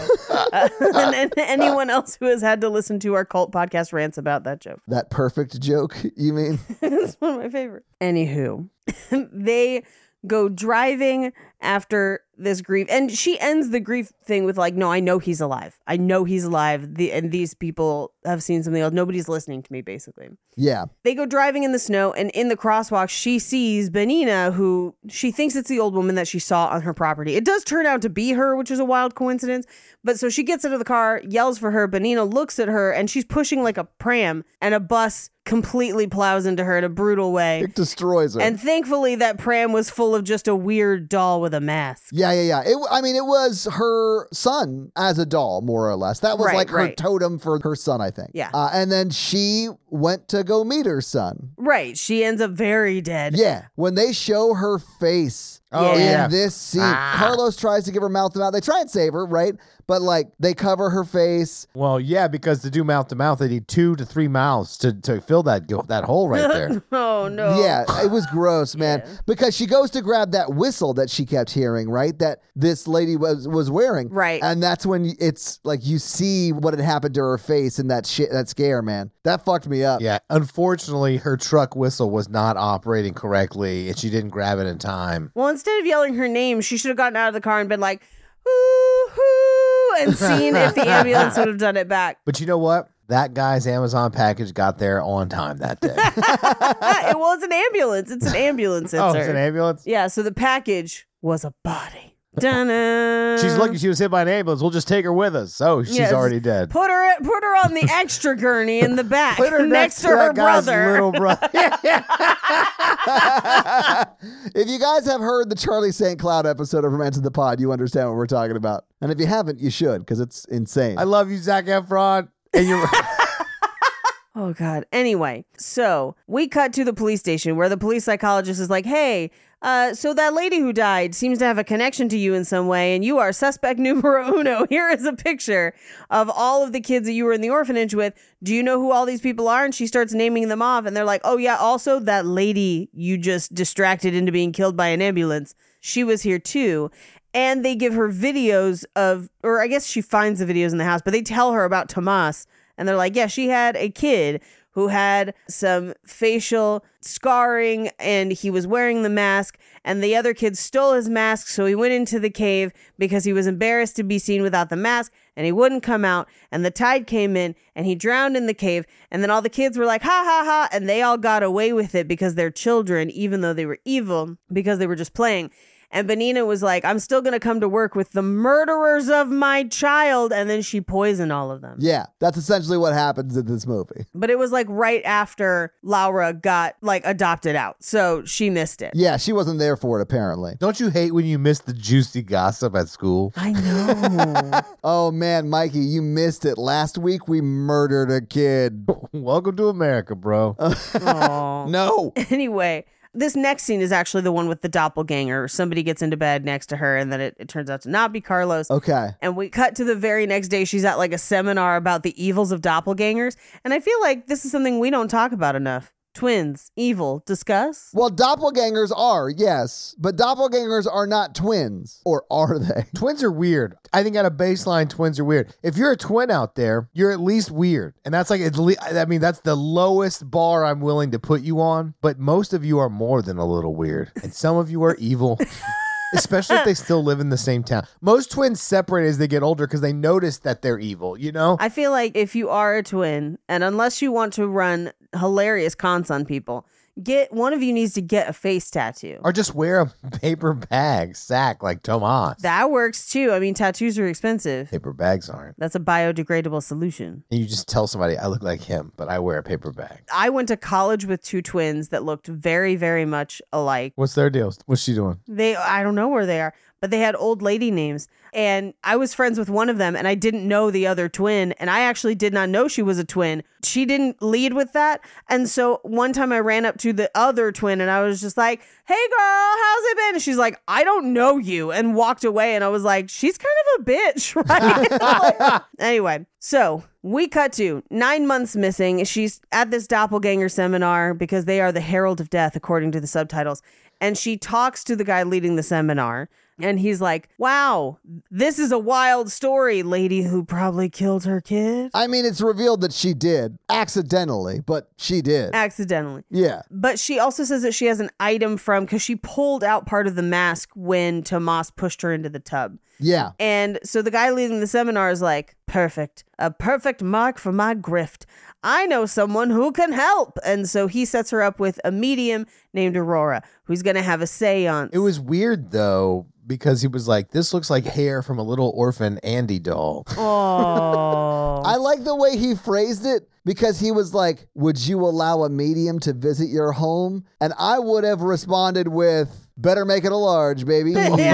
And anyone else who has had to listen to our cult podcast rants about that joke. That perfect joke, you mean? It's one of my favorites. Anywho, they go driving after this grief. And she ends the grief thing with like, no, I know he's alive. I know he's alive. And these people have seen something else. Nobody's listening to me, basically. Yeah. They go driving in the snow, and in the crosswalk, she sees Benina, who she thinks it's the old woman that she saw on her property. It does turn out to be her, which is a wild coincidence. But so she gets into the car, yells for her. Benina looks at her, and she's pushing like a pram, and a bus completely plows into her in a brutal way. It destroys her. And thankfully, that pram was full of just a weird doll with a mask. Yeah. It was her son as a doll, more or less. That was like her totem for her son, I think. Yeah. And then she went to go meet her son. Right. She ends up very dead. Yeah. When they show her face in this scene, Carlos tries to give her mouth to mouth. They try and save her, right? But like they cover her face. Well, yeah, because to do mouth to mouth, they need 2 to 3 mouths to fill that hole right there. Oh, no. Yeah, it was gross, man. Because she goes to grab that whistle that she kept hearing, right? That this lady was wearing. Right. And that's when it's like you see what had happened to her face and that scare, man. That fucked me up. Yeah, unfortunately, her truck whistle was not operating correctly, and she didn't grab it in time. Well, instead of yelling her name, she should have gotten out of the car and been like, hoo, hoo, and seen if the ambulance would have done it back. But you know what? That guy's Amazon package got there on time that day. Well, it's an ambulance. It's an ambulance. Oh, it's an ambulance? Yeah, so the package was a body. Dun-dun. She's lucky she was hit by an ambulance. We'll just take her with us. Oh, she's Yes. already dead. Put her on the extra gurney in the back Put her next to her that guy's brother. little brother. If you guys have heard the Charlie St. Cloud episode of Romance of the Pod, you understand what we're talking about. And if you haven't, you should, because it's insane. I love you, Zac Efron. And you're Oh, God. Anyway, so we cut to the police station where the police psychologist is like, hey, so that lady who died seems to have a connection to you in some way, and you are suspect numero uno. Here is a picture of all of the kids that you were in the orphanage with. Do you know who all these people are? And she starts naming them off, and they're like, oh, yeah, also that lady you just distracted into being killed by an ambulance. She was here, too. And they give her videos of, or I guess she finds the videos in the house, but they tell her about Tomas. And they're like, yeah, she had a kid who had some facial scarring and he was wearing the mask, and the other kid stole his mask. So he went into the cave because he was embarrassed to be seen without the mask, and he wouldn't come out. And the tide came in and he drowned in the cave. And then all the kids were like, ha, ha, ha. And they all got away with it because they're children, even though they were evil, because they were just playing. And Benina was like, I'm still going to come to work with the murderers of my child. And then she poisoned all of them. Yeah, that's essentially what happens in this movie. But it was like right after Laura got like adopted out. So she missed it. Yeah, she wasn't there for it, apparently. Don't you hate when you miss the juicy gossip at school? I know. Oh, man, Mikey, you missed it. Last week, we murdered a kid. Welcome to America, bro. Aw. No. Anyway, this next scene is actually the one with the doppelganger. Somebody gets into bed next to her, and then it turns out to not be Carlos. Okay. And we cut to the very next day. She's at like a seminar about the evils of doppelgangers. And I feel like this is something we don't talk about enough. Twins, evil, discuss? Well, doppelgangers are, yes, but doppelgangers are not twins. Or are they? Twins are weird. I think at a baseline, twins are weird. If you're a twin out there, you're at least weird. And that's like, that's the lowest bar I'm willing to put you on. But most of you are more than a little weird. And some of you are evil. Especially if they still live in the same town. Most twins separate as they get older because they notice that they're evil, you know? I feel like if you are a twin, and unless you want to run hilarious cons on people, one of you needs to get a face tattoo. Or just wear a paper bag sack like Tomas. That works too. I mean, tattoos are expensive. Paper bags aren't. That's a biodegradable solution. And you just tell somebody, I look like him, but I wear a paper bag. I went to college with two twins that looked very, very much alike. What's their deal? What's she doing? I don't know where they are, but they had old lady names. And I was friends with one of them, and I didn't know the other twin. And I actually did not know she was a twin. She didn't lead with that. And so one time I ran up to the other twin, and I was just like, hey, girl, how's it been? And she's like, I don't know you, and walked away. And I was like, she's kind of a bitch, right? Anyway, so we cut to 9 months missing. She's at this doppelganger seminar because they are the herald of death, according to the subtitles. And she talks to the guy leading the seminar. And he's like, wow, this is a wild story, lady who probably killed her kid. I mean, it's revealed that she did. Accidentally, but she did. Accidentally. Yeah. But she also says that she has an item because she pulled out part of the mask when Tomas pushed her into the tub. Yeah. And so the guy leading the seminar is like, perfect. A perfect mark for my grift. I know someone who can help. And so he sets her up with a medium named Aurora, who's going to have a seance. It was weird, though, because he was like, this looks like hair from a little orphan Andy doll. Oh. I like the way he phrased it because he was like, would you allow a medium to visit your home? And I would have responded with, better make it a large, baby.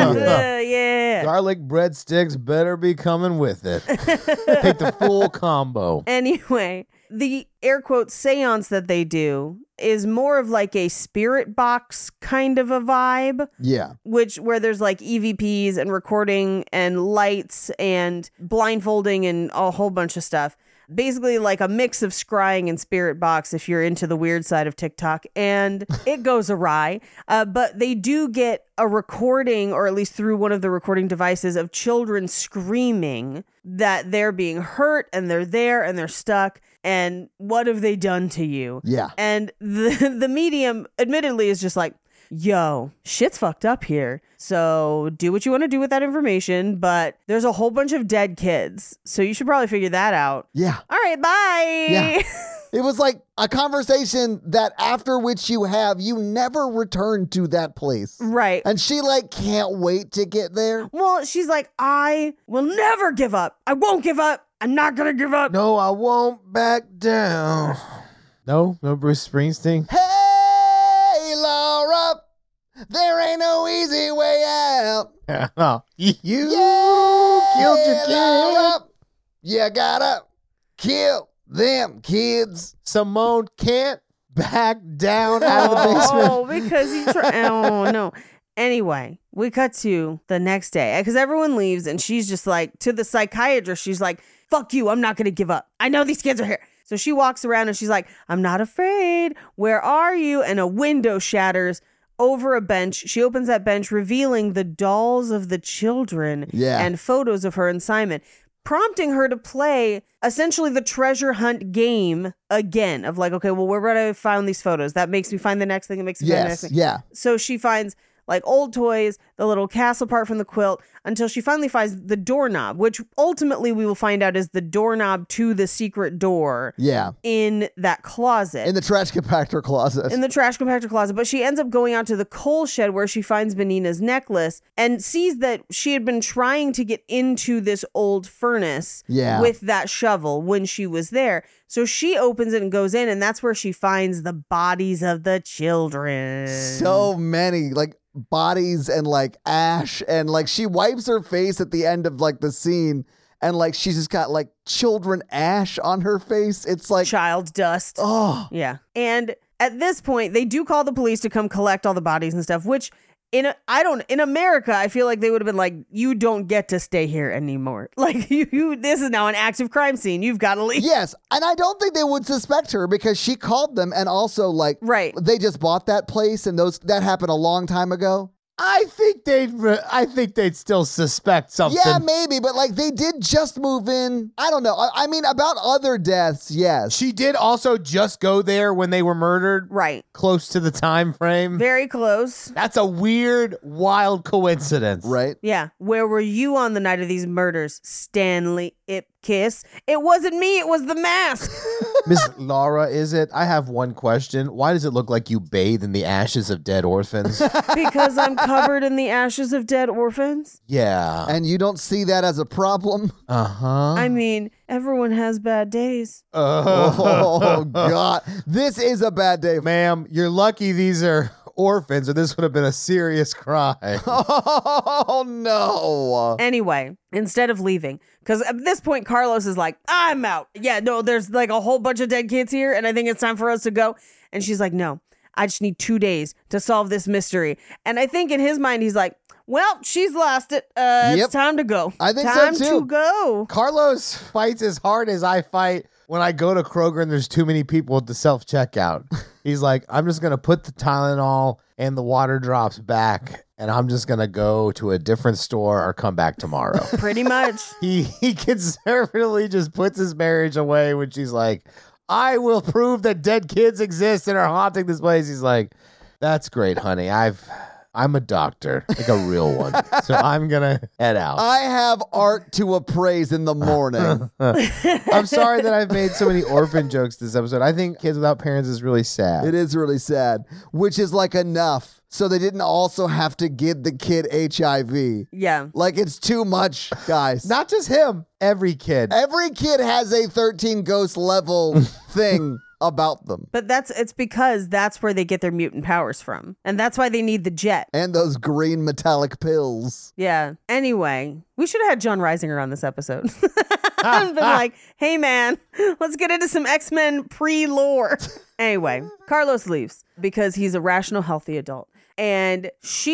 Yeah. Garlic breadsticks better be coming with it. Take the full combo. Anyway, the air quote seance that they do is more of like a spirit box kind of a vibe. Yeah. Where there's like EVPs and recording and lights and blindfolding and a whole bunch of stuff. Basically like a mix of scrying and spirit box if you're into the weird side of TikTok, and it goes awry. But they do get a recording, or at least through one of the recording devices, of children screaming that they're being hurt and they're there and they're stuck. And what have they done to you? Yeah. And the medium admittedly is just like, yo, shit's fucked up here. So do what you want to do with that information, but there's a whole bunch of dead kids. So you should probably figure that out. Yeah. All right, bye. Yeah. It was like a conversation that after which you never return to that place. Right. And she like can't wait to get there. Well, she's like, I will never give up. I won't give up. I'm not going to give up. No, I won't back down. No Bruce Springsteen. Hey, Laura, there ain't no easy way out. You Yeah, killed your kid. Laura, you gotta kill them kids. Simone can't back down out of the basement. Oh, because he oh, no. Anyway, we cut to the next day because everyone leaves and she's just like, to the psychiatrist, she's like, fuck you, I'm not going to give up. I know these kids are here. So she walks around and she's like, I'm not afraid. Where are you? And a window shatters over a bench. She opens that bench, revealing the dolls of the children and photos of her and Simon, prompting her to play essentially the treasure hunt game again of like, okay, well, where would I find these photos? That makes me find the next thing. It makes me find the next thing. Yeah. So she finds like old toys, the little castle part from the quilt, until she finally finds the doorknob, which ultimately we will find out is the doorknob to the secret door Yeah. in that closet. In the trash compactor closet. In the trash compactor closet. But she ends up going out to the coal shed where she finds Benina's necklace and sees that she had been trying to get into this old furnace Yeah. with that shovel when she was there. So she opens it and goes in, and that's where she finds the bodies of the children. So many, like, bodies and, like, ash. And, like, she wipes her face at the end of, like, the scene. And, like, she's just got, like, children ash on her face. It's like, Child dust. oh. Yeah. And at this point, they do call the police to come collect all the bodies and stuff, which in America, I feel like they would have been like, you don't get to stay here anymore. Like this is now an active crime scene. You've got to leave. Yes. And I don't think they would suspect her because she called them and also, like, Right. they just bought that place and that happened a long time ago. I think they'd still suspect something. Yeah, maybe, but like they did just move in. I don't know. I mean, about other deaths, yes. She did also just go there when they were murdered, Right. close to the time frame. Very close. That's a weird, wild coincidence. Right? Yeah. Where were you on the night of these murders, Stanley Ipkiss? It wasn't me. It was the mask. Miss Laura, is it? I have one question. Why does it look like you bathe in the ashes of dead orphans? Because I'm covered in the ashes of dead orphans. Yeah. And you don't see that as a problem? Uh-huh. I mean, everyone has bad days. Oh, God. This is a bad day. Ma'am, you're lucky these are orphans or this would have been a serious crime. Oh, no. Anyway, instead of leaving, because at this point, Carlos is like, I'm out. Yeah, no, there's like a whole bunch of dead kids here, and I think it's time for us to go. And she's like, no, I just need 2 days to solve this mystery. And I think in his mind, he's like, well, she's lost it. Yep. It's time to go. I think so, time too. to go. Carlos fights as hard as I fight when I go to Kroger and there's too many people at the self-checkout. He's like, I'm just going to put the Tylenol and the water drops back, and I'm just going to go to a different store or come back tomorrow. Pretty much. He conservatively just puts his marriage away when she's like, I will prove that dead kids exist and are haunting this place. He's like, that's great, honey. I'm a doctor, like a real one. So I'm going to head out. I have art to appraise in the morning. I'm sorry that I've made so many orphan jokes this episode. I think Kids Without Parents is really sad. It is really sad, which is like enough. So they didn't also have to give the kid HIV. Yeah. Like, it's too much, guys. Not just him, every kid. Every kid has a 13 ghost level thing about them. But it's because that's where they get their mutant powers from. And that's why they need the jet. And those green metallic pills. Yeah. Anyway, we should have had John Reisinger on this episode. And been like, hey man, let's get into some X-Men pre-lore. Anyway, Carlos leaves because he's a rational, healthy adult. And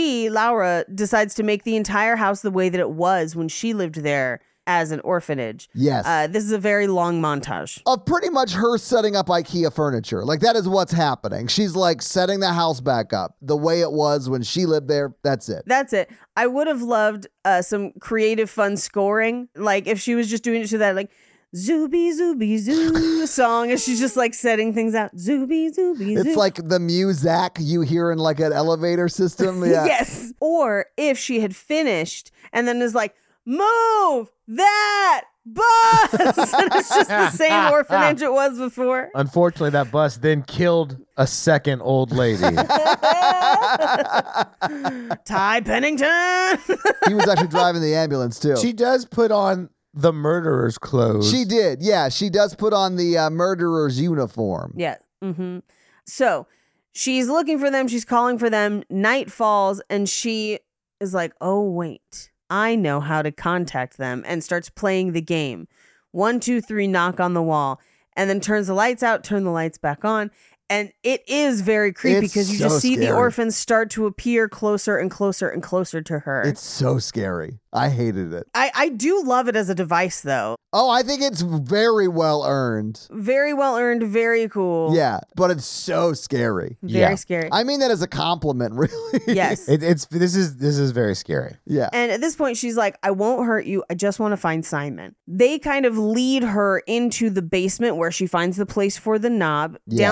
Laura, decides to make the entire house the way that it was when she lived there as an orphanage. Yes. This is a very long montage. Of pretty much her setting up IKEA furniture. Like, that is what's happening. She's like setting the house back up the way it was when she lived there. That's it. That's it. I would have loved some creative, fun scoring. Like if she was just doing it to that, like, Zooby, zooby, zoo song. And she's just like setting things out. Zooby, zooby, zoo. It's like the Muzak you hear in like an elevator system. Yeah. Yes. Or if she had finished and then is like, move that bus. And it's just the same orphanage it was before. Unfortunately, that bus then killed a second old lady. Ty Pennington. He was actually driving the ambulance too. She does put on the murderer's clothes. She did. Yeah. She does put on the murderer's uniform. Yeah. Mm-hmm. So she's looking for them. She's calling for them. Night falls and she is like, oh, wait. I know how to contact them, and starts playing the game. 1, 2, 3, knock on the wall, and then turns the lights out, turn the lights back on. And it is very creepy It's because you so just see the scary. orphans start to appear closer and closer and closer to her. It's so scary. I hated it. I do love it as a device, though. Oh, I think it's very well earned. Very well earned, very cool. Yeah, but it's so scary. Very Yeah. scary. I mean that as a compliment, really. Yes. This is very scary. Yeah. And at this point, she's like, I won't hurt you. I just want to find Simon. They kind of lead her into the basement where she finds the place for the knob, Yeah. down the secret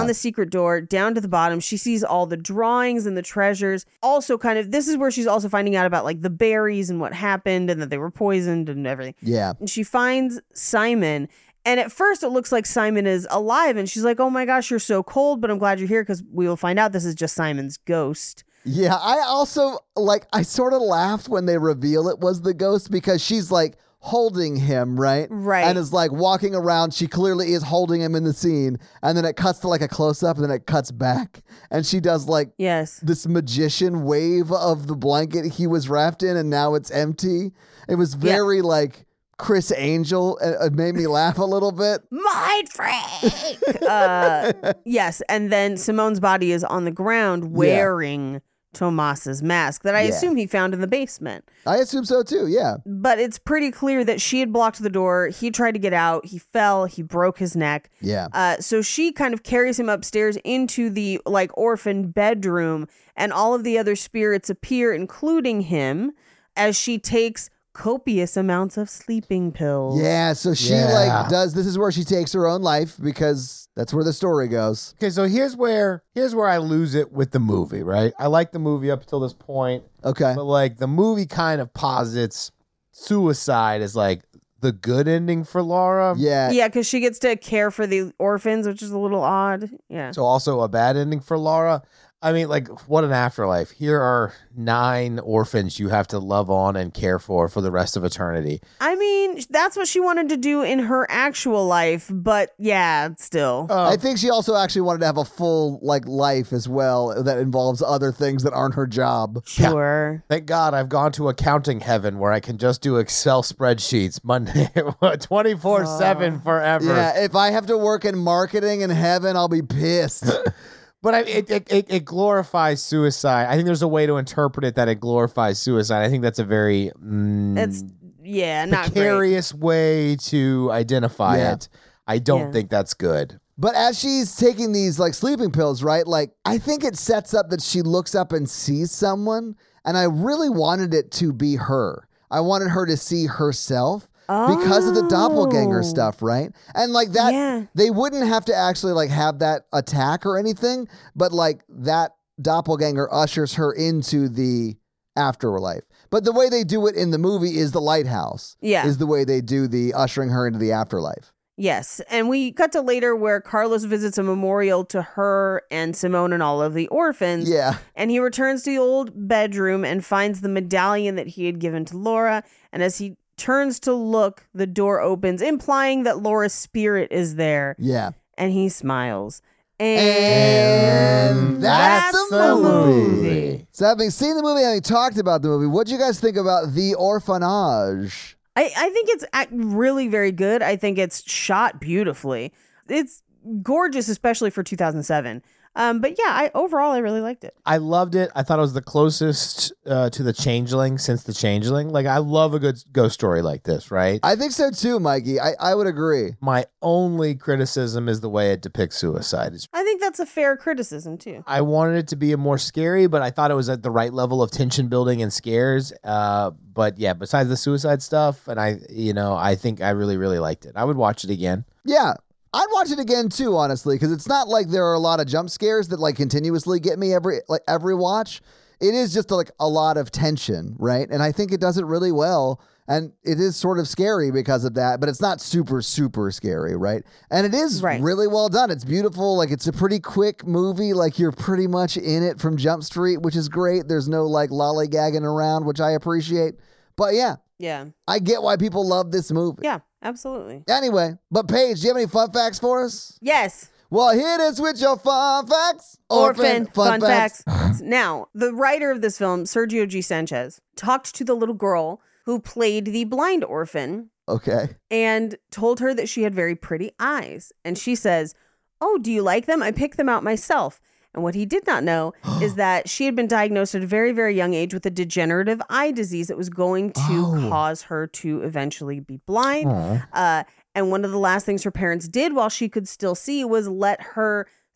secret door down to the bottom. She sees all the drawings and the treasures. Also this is where she's also finding out about like the berries and what happened and that they were poisoned and everything. Yeah. And she finds Simon. And at first it looks like Simon is alive. And she's like, oh my gosh, you're so cold, but I'm glad you're here because we will find out this is just Simon's ghost. Yeah, I also, I sort of laughed when they reveal it was the ghost because she's, holding him, right? Right. And is, walking around. She clearly is holding him in the scene. And then it cuts to, a close-up, and then it cuts back. And she does, yes, this magician wave of the blanket he was wrapped in, and now it's empty. It was very, Chris Angel. It made me laugh a little bit. Mind freak! Yes, and then Simone's body is on the ground wearing Tomas's mask that I assume he found in the basement. I assume so too, yeah. But it's pretty clear that she had blocked the door. He tried to get out. He fell. He broke his neck. Yeah. So she kind of carries him upstairs into the orphan bedroom, and all of the other spirits appear, including him, as she takes copious amounts of sleeping pills. Yeah, so she does, this is where she takes her own life because that's where the story goes. Okay, so here's where I lose it with the movie, right? I like the movie up until this point. Okay. But the movie kind of posits suicide as the good ending for Laura. Yeah. Yeah, because she gets to care for the orphans, which is a little odd. Yeah. So also a bad ending for Laura. I mean, what an afterlife. Here are 9 orphans you have to love on and care for the rest of eternity. I mean, that's what she wanted to do in her actual life, but yeah, still. I think she also actually wanted to have a full life as well that involves other things that aren't her job. Sure. Thank God I've gone to accounting heaven where I can just do Excel spreadsheets Monday 24/7 forever. Yeah, if I have to work in marketing in heaven, I'll be pissed. But it glorifies suicide. I think there's a way to interpret it that it glorifies suicide. I think that's a very It's not precarious way to identify Yeah. it. I don't think that's good. But as she's taking these sleeping pills, right? I think it sets up that she looks up and sees someone, and I really wanted it to be her. I wanted her to see herself. Because of the doppelganger stuff, right? And that, they wouldn't have to actually have that attack or anything, but that doppelganger ushers her into the afterlife. But the way they do it in the movie is the lighthouse. Yeah. Is the way they do the ushering her into the afterlife. Yes. And we cut to later where Carlos visits a memorial to her and Simone and all of the orphans. Yeah. And he returns to the old bedroom and finds the medallion that he had given to Laura. And as he turns to look, the door opens, implying that Laura's spirit is there. Yeah. And he smiles. And that's the movie. So having seen the movie, having talked about the movie, what do you guys think about The Orphanage? I think it's really very good. I think it's shot beautifully. It's gorgeous, especially for 2007. But yeah, overall I really liked it. I loved it. I thought it was the closest to The Changeling since The Changeling. I love a good ghost story like this, right? I think so too, Mikey. I would agree. My only criticism is the way it depicts suicide. I think that's a fair criticism too. I wanted it to be more scary, but I thought it was at the right level of tension building and scares. But yeah, besides the suicide stuff, and I think I really, really liked it. I would watch it again. Yeah. I'd watch it again too, honestly, because it's not like there are a lot of jump scares that continuously get me every watch. It is just a lot of tension, right? And I think it does it really well. And it is sort of scary because of that, but it's not super, super scary, right? And it is really well done. It's beautiful. It's a pretty quick movie. You're pretty much in it from Jump Street, which is great. There's no lollygagging around, which I appreciate. But yeah, I get why people love this movie. Yeah, absolutely. Anyway, but Paige, do you have any fun facts for us? Yes. Well, hit us with your fun facts. Orphan fun facts. Now, the writer of this film, Sergio G. Sanchez, talked to the little girl who played the blind orphan. Okay. And told her that she had very pretty eyes. And she says, "Oh, do you like them? I picked them out myself." And what he did not know is that she had been diagnosed at a very, very young age with a degenerative eye disease that was going to cause her to eventually be blind. And one of the last things her parents did while she could still see was let her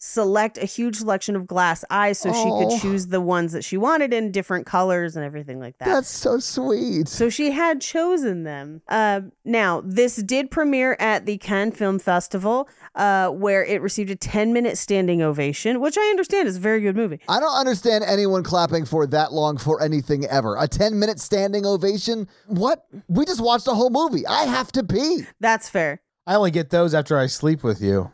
select a huge selection of glass eyes so she could choose the ones that she wanted in different colors and everything like that. That's so sweet. So she had chosen them. Now, this did premiere at the Cannes Film Festival, where it received a 10-minute standing ovation, which I understand is a very good movie. I don't understand anyone clapping for that long for anything ever. A 10-minute standing ovation? What? We just watched a whole movie. I have to pee. That's fair. I only get those after I sleep with you.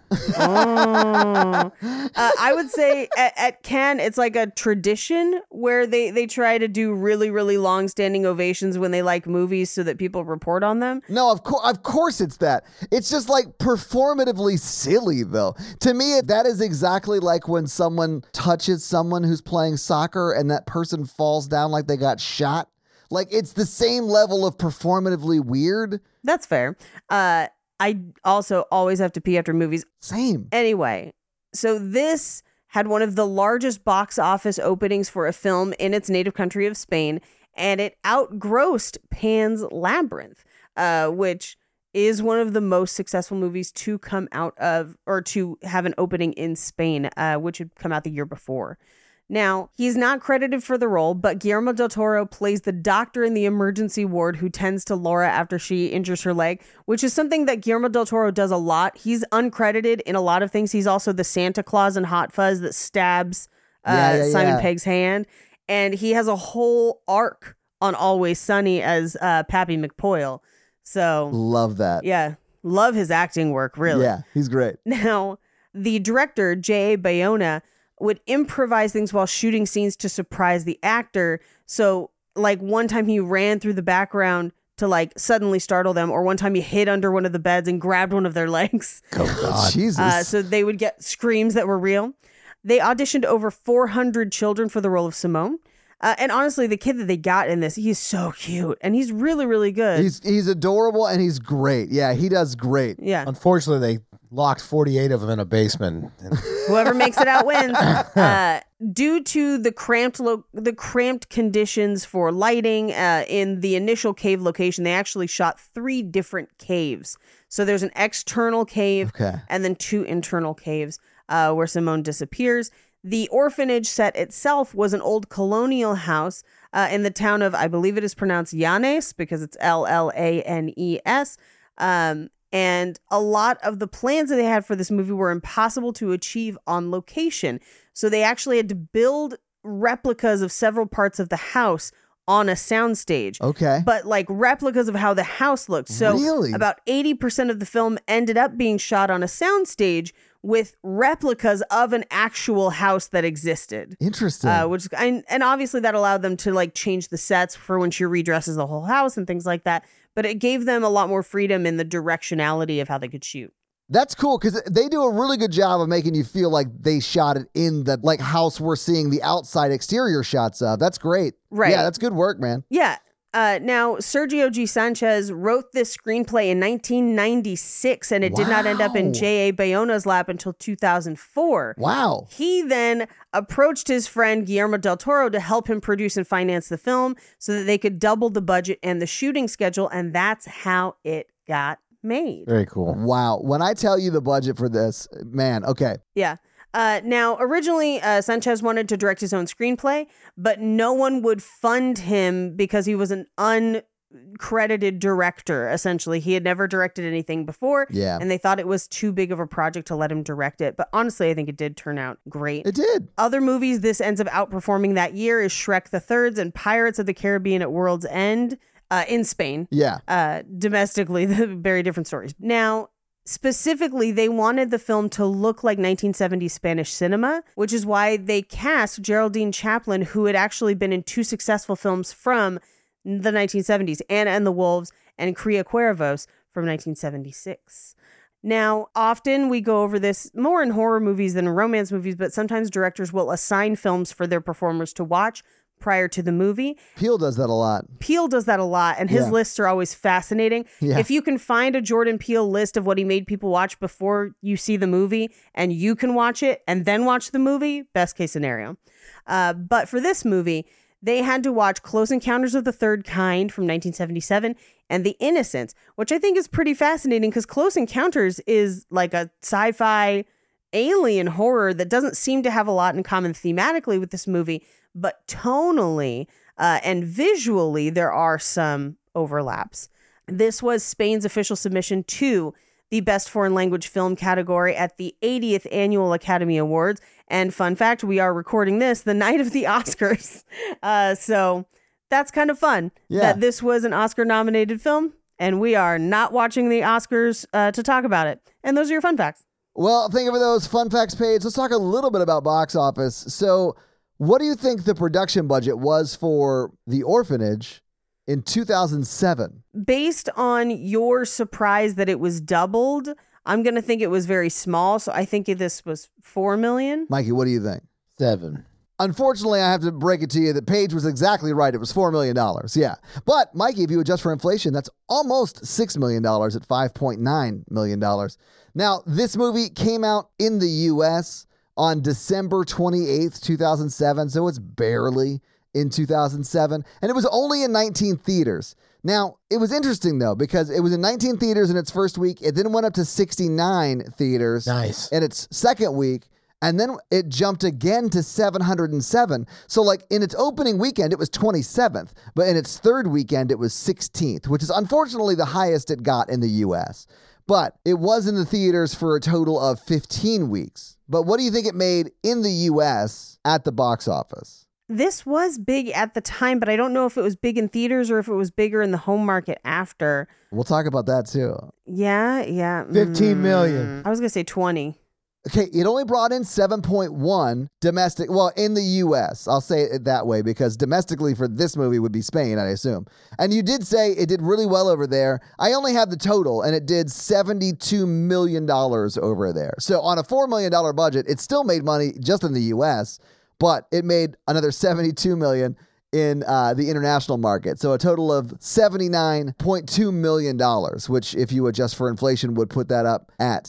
I would say at Cannes, it's like a tradition where they try to do really, really long standing ovations when they like movies so that people report on them. No, of course it's that. It's just like performatively silly, though. To me, that is exactly like when someone touches someone who's playing soccer and that person falls down like they got shot. Like, it's the same level of performatively weird. That's fair. I also always have to pee after movies. Same. Anyway, so this had one of the largest box office openings for a film in its native country of Spain, and it outgrossed Pan's Labyrinth, which is one of the most successful movies to come out of, or to have an opening in Spain, which had come out the year before. Now, he's not credited for the role, but Guillermo del Toro plays the doctor in the emergency ward who tends to Laura after she injures her leg, which is something that Guillermo del Toro does a lot. He's uncredited in a lot of things. He's also the Santa Claus in Hot Fuzz that stabs Simon Pegg's hand. And he has a whole arc on Always Sunny as Pappy McPoyle. So love that. Yeah. Love his acting work, really. Yeah, he's great. Now, the director, J.A. Bayona, would improvise things while shooting scenes to surprise the actor. So, like, one time he ran through the background to, like, suddenly startle them, or one time he hid under one of the beds and grabbed one of their legs. Oh, God. Jesus. So they would get screams that were real. They auditioned over 400 children for the role of Simone. And honestly, the kid that they got in this, he's so cute. And he's really, really good. He's adorable and he's great. Yeah, he does great. Yeah. Unfortunately, they locked 48 of them in a basement. Whoever makes it out wins. Due to the cramped conditions for lighting in the initial cave location, they actually shot 3 different caves. So there's an external cave and then 2 internal caves where Simone disappears. The orphanage set itself was an old colonial house in the town of, I believe it is pronounced Llanes because it's Llanes. And a lot of the plans that they had for this movie were impossible to achieve on location. So they actually had to build replicas of several parts of the house on a soundstage. Okay. But like replicas of how the house looked. So really? About 80% of the film ended up being shot on a soundstage with replicas of an actual house that existed. Interesting. And obviously that allowed them to like change the sets for when she redresses the whole house and things like that. But it gave them a lot more freedom in the directionality of how they could shoot. That's cool because they do a really good job of making you feel like they shot it in the like house we're seeing the outside exterior shots of. That's great. Right. Yeah, that's good work, man. Yeah. Now, Sergio G. Sanchez wrote this screenplay in 1996, and it did not end up in J.A. Bayona's lap until 2004. Wow. He then approached his friend Guillermo del Toro to help him produce and finance the film so that they could double the budget and the shooting schedule, and that's how it got made. Very cool. Wow. When I tell you the budget for this, man, okay. Yeah. Now, originally, Sanchez wanted to direct his own screenplay, but no one would fund him because he was an uncredited director, essentially. He had never directed anything before, and they thought it was too big of a project to let him direct it. But honestly, I think it did turn out great. It did. Other movies this ends up outperforming that year is Shrek the Thirds and Pirates of the Caribbean at World's End in Spain. Yeah. Domestically, very different stories. Now, specifically, they wanted the film to look like 1970s Spanish cinema, which is why they cast Geraldine Chaplin, who had actually been in 2 successful films from the 1970s, Anna and the Wolves and Cría Cuervos from 1976. Now, often we go over this more in horror movies than in romance movies, but sometimes directors will assign films for their performers to watch prior to the movie. Peele does that a lot. And his lists are always fascinating. Yeah. If you can find a Jordan Peele list of what he made people watch before you see the movie and you can watch it and then watch the movie, best case scenario. But for this movie, they had to watch Close Encounters of the Third Kind from 1977 and The Innocents, which I think is pretty fascinating because Close Encounters is like a sci-fi alien horror that doesn't seem to have a lot in common thematically with this movie, but tonally and visually, there are some overlaps. This was Spain's official submission to the Best Foreign Language Film category at the 80th Annual Academy Awards. And fun fact, we are recording this the night of the Oscars. So that's kind of fun that this was an Oscar-nominated film, and we are not watching the Oscars to talk about it. And those are your fun facts. Well, thank you for those fun facts, Paige. Let's talk a little bit about box office. So what do you think the production budget was for The Orphanage in 2007? Based on your surprise that it was doubled, I'm going to think it was very small. So I think this was $4 million. Mikey, what do you think? 7. Unfortunately, I have to break it to you that Paige was exactly right. It was $4 million. Yeah. But Mikey, if you adjust for inflation, that's almost $6 million at $5.9 million. Now, this movie came out in the U.S. on December 28th, 2007. So it's barely in 2007. And it was only in 19 theaters. Now, it was interesting, though, because it was in 19 theaters in its first week. It then went up to 69 theaters in its second week. And then it jumped again to 707. So like in its opening weekend, it was 27th. But in its third weekend, it was 16th, which is unfortunately the highest it got in the U.S. But it was in the theaters for a total of 15 weeks. But what do you think it made in the U.S. at the box office? This was big at the time, but I don't know if it was big in theaters or if it was bigger in the home market after. We'll talk about that too. Yeah. 15 million. I was going to say 20. Okay, it only brought in 7.1 domestic, well, in the U.S. I'll say it that way because domestically for this movie would be Spain, I assume. And you did say it did really well over there. I only have the total, and it did $72 million over there. So on a $4 million budget, it still made money just in the U.S., but it made another $72 million in the international market. So a total of $79.2 million, which if you adjust for inflation would put that up at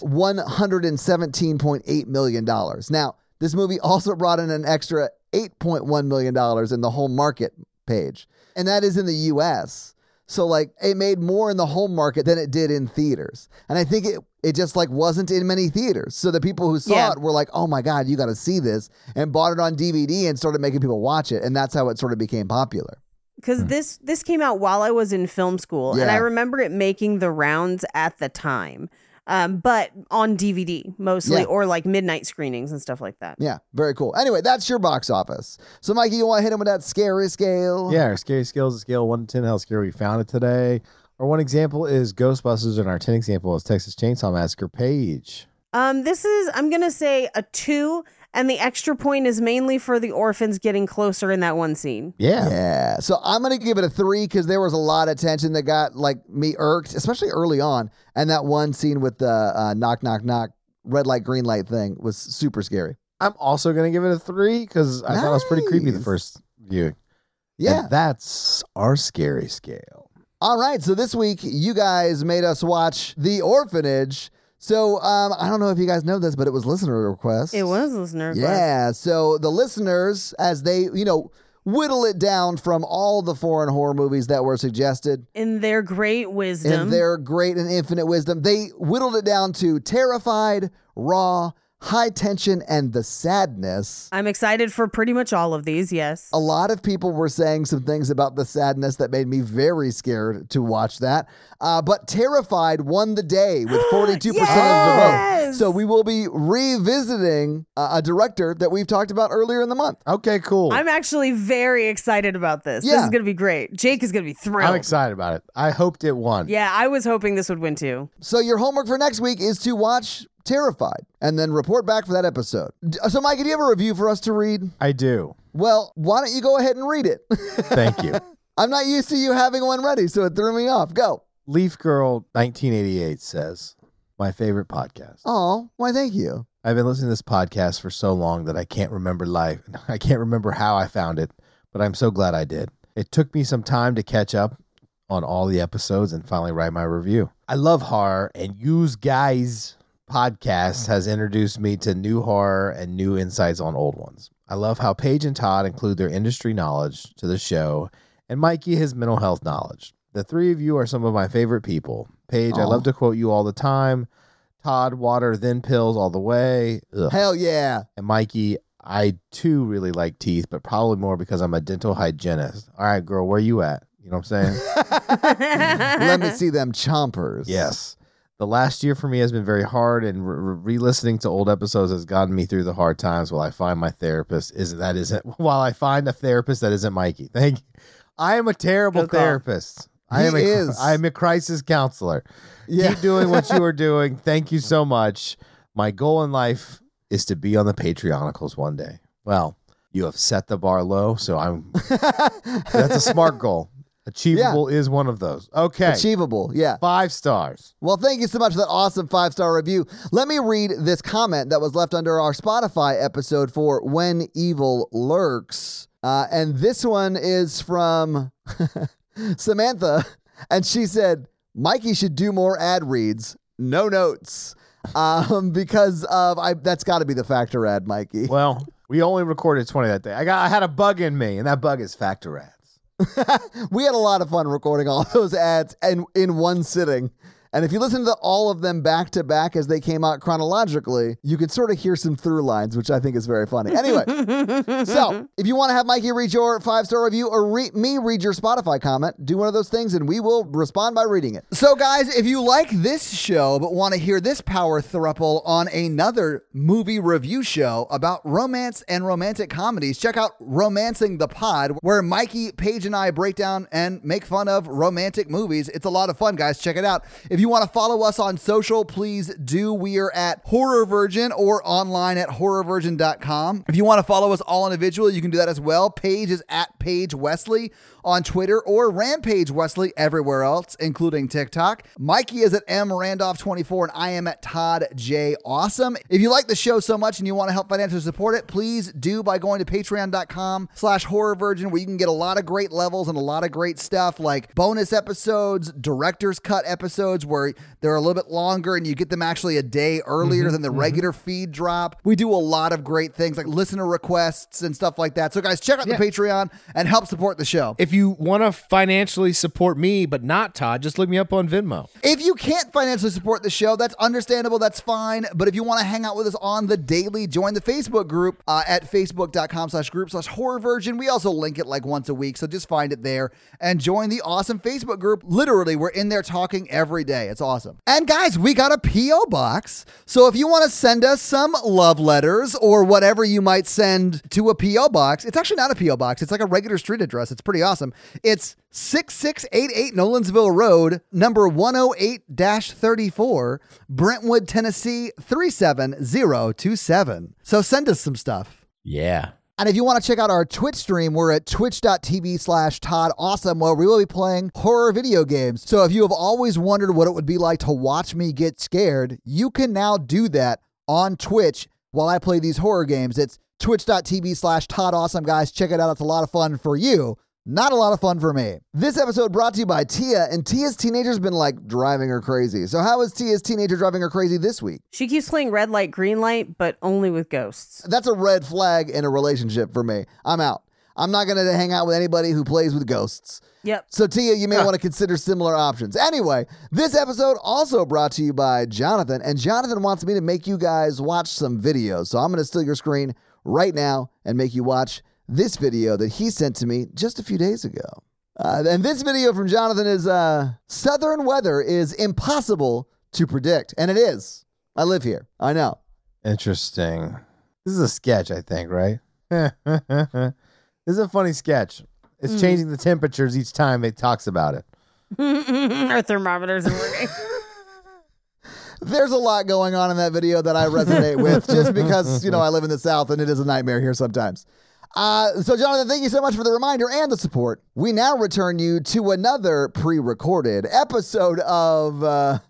$117.8 million. Now, this movie also brought in an extra $8.1 million in the home market page, and that is in the U.S. So like it made more in the home market than it did in theaters. And I think it just like wasn't in many theaters. So the people who saw it were like, oh my God, you got to see this, and bought it on DVD and started making people watch it. And that's how it sort of became popular. Because this came out while I was in film school, and I remember it making the rounds at the time. But on DVD mostly, or like midnight screenings and stuff like that. Yeah, very cool. Anyway, that's your box office. So, Mikey, you want to hit him with that scary scale? Yeah, our scary scale is a scale of 1 to 10. How scary we found it today. Our one example is Ghostbusters, and our 10 example is Texas Chainsaw Massacre. Paige. I'm going to say a 2, and the extra point is mainly for the orphans getting closer in that one scene. Yeah. So I'm going to give it a 3 because there was a lot of tension that got like me irked, especially early on. And that one scene with the knock, knock, knock, red light, green light thing was super scary. I'm also going to give it a 3 because I thought it was pretty creepy the first viewing. Yeah. And that's our scary scale. All right. So this week, you guys made us watch The Orphanage. So I don't know if you guys know this, but it was listener request. It was listener request. Yeah. So the listeners, as they, whittle it down from all the foreign horror movies that were suggested. In their great wisdom. In their great and infinite wisdom. They whittled it down to Terrified, Raw, High Tension, and The Sadness. I'm excited for pretty much all of these, yes. A lot of people were saying some things about The Sadness that made me very scared to watch that. But Terrified won the day with 42% of the vote. So we will be revisiting a director that we've talked about earlier in the month. Okay, cool. I'm actually very excited about this. Yeah. This is going to be great. Jake is going to be thrilled. I'm excited about it. I hoped it won. Yeah, I was hoping this would win too. So your homework for next week is to watch Terrified and then report back for that episode. So Mike, do you have a review for us to read? I do. Well, why don't you go ahead and read it? Thank you. I'm not used to you having one ready, so it threw me off. Go. Leaf Girl 1988 says, my favorite podcast. Oh, why thank you. I've been listening to this podcast for so long that I can't remember life. I can't remember how I found it, but I'm so glad I did. It took me some time to catch up on all the episodes and finally write my review. I love horror, and yous guys podcast has introduced me to new horror and new insights on old ones. I love how Paige and Todd include their industry knowledge to the show, and Mikey his mental health knowledge. The three of you are some of my favorite people. Paige, I love to quote you all the time. Todd, water, then pills all the way. Ugh. Hell yeah. And Mikey, I too really like teeth, but probably more because I'm a dental hygienist. All right, girl, where you at? You know what I'm saying? Let me see them chompers. Yes. The last year for me has been very hard, and re-listening to old episodes has gotten me through the hard times while I find my therapist. While I find a therapist that isn't Mikey. Thank you. I am a terrible therapist. I am a crisis counselor. Yeah. Keep doing what you are doing. Thank you so much. My goal in life is to be on the Patreonicals one day. Well, you have set the bar low, so that's a smart goal. Achievable is one of those. Okay. Achievable, yeah. 5 stars. Well, thank you so much for that awesome 5-star review. Let me read this comment that was left under our Spotify episode for When Evil Lurks. And this one is from Samantha. And she said, Mikey should do more ad reads. No notes. Because of that's got to be the Factor ad, Mikey. Well, we only recorded 20 that day. I had a bug in me, and that bug is Factor ads. We had a lot of fun recording all those ads and in one sitting. And if you listen to all of them back to back as they came out chronologically, you can sort of hear some through lines, which I think is very funny. Anyway, so if you want to have Mikey read your 5-star review or me read your Spotify comment, do one of those things and we will respond by reading it. So guys, if you like this show but want to hear this power throuple on another movie review show about romance and romantic comedies, check out Romancing the Pod, where Mikey, Paige, and I break down and make fun of romantic movies. It's a lot of fun, guys. Check it out. If you want to follow us on social, please do. We are at Horror Virgin or online at horrorvirgin.com. If you want to follow us all individually, you can do that as well. Paige is at Paige Wesley on Twitter or Rampage Wesley everywhere else, including TikTok. Mikey is at mrandolph24 and I am at Todd J. Awesome. If you like the show so much and you want to help financially support it, please do by going to patreon.com/horrorvirgin, where you can get a lot of great levels and a lot of great stuff like bonus episodes, director's cut episodes where they're a little bit longer and you get them actually a day earlier than the regular feed drop. We do a lot of great things like listener requests and stuff like that. So guys, check out the Patreon and help support the show. If you want to financially support me, but not Todd, just look me up on Venmo. If you can't financially support the show, that's understandable. That's fine. But if you want to hang out with us on the daily, join the Facebook group at facebook.com/group/horrorvirgin. We also link it like once a week. So just find it there and join the awesome Facebook group. Literally, we're in there talking every day. It's awesome. And guys, we got a P.O. box. So if you want to send us some love letters or whatever you might send to a P.O. box, it's actually not a P.O. box. It's like a regular street address. It's pretty awesome. It's 6688 Nolensville Road, number 108-34, Brentwood, Tennessee 37027. So send us some stuff. Yeah. And if you want to check out our Twitch stream, we're at twitch.tv/ToddAwesome, where we will be playing horror video games. So if you have always wondered what it would be like to watch me get scared, you can now do that on Twitch while I play these horror games. It's twitch.tv/ToddAwesome, guys. Check it out. It's a lot of fun for you. Not a lot of fun for me. This episode brought to you by Tia, and Tia's teenager's been like driving her crazy. So how is Tia's teenager driving her crazy this week? She keeps playing red light, green light, but only with ghosts. That's a red flag in a relationship for me. I'm out. I'm not going to hang out with anybody who plays with ghosts. Yep. So Tia, you may want to consider similar options. Anyway, this episode also brought to you by Jonathan, and Jonathan wants me to make you guys watch some videos. So I'm going to steal your screen right now and make you watch this video that he sent to me just a few days ago. And this video from Jonathan is, Southern weather is impossible to predict. And it is. I live here. I know. Interesting. This is a sketch, I think, right? This is a funny sketch. It's changing the temperatures each time it talks about it. Our thermometers are working. There's a lot going on in that video that I resonate with just because, I live in the South and it is a nightmare here sometimes. So Jonathan, thank you so much for the reminder and the support. We now return you to another pre-recorded episode of the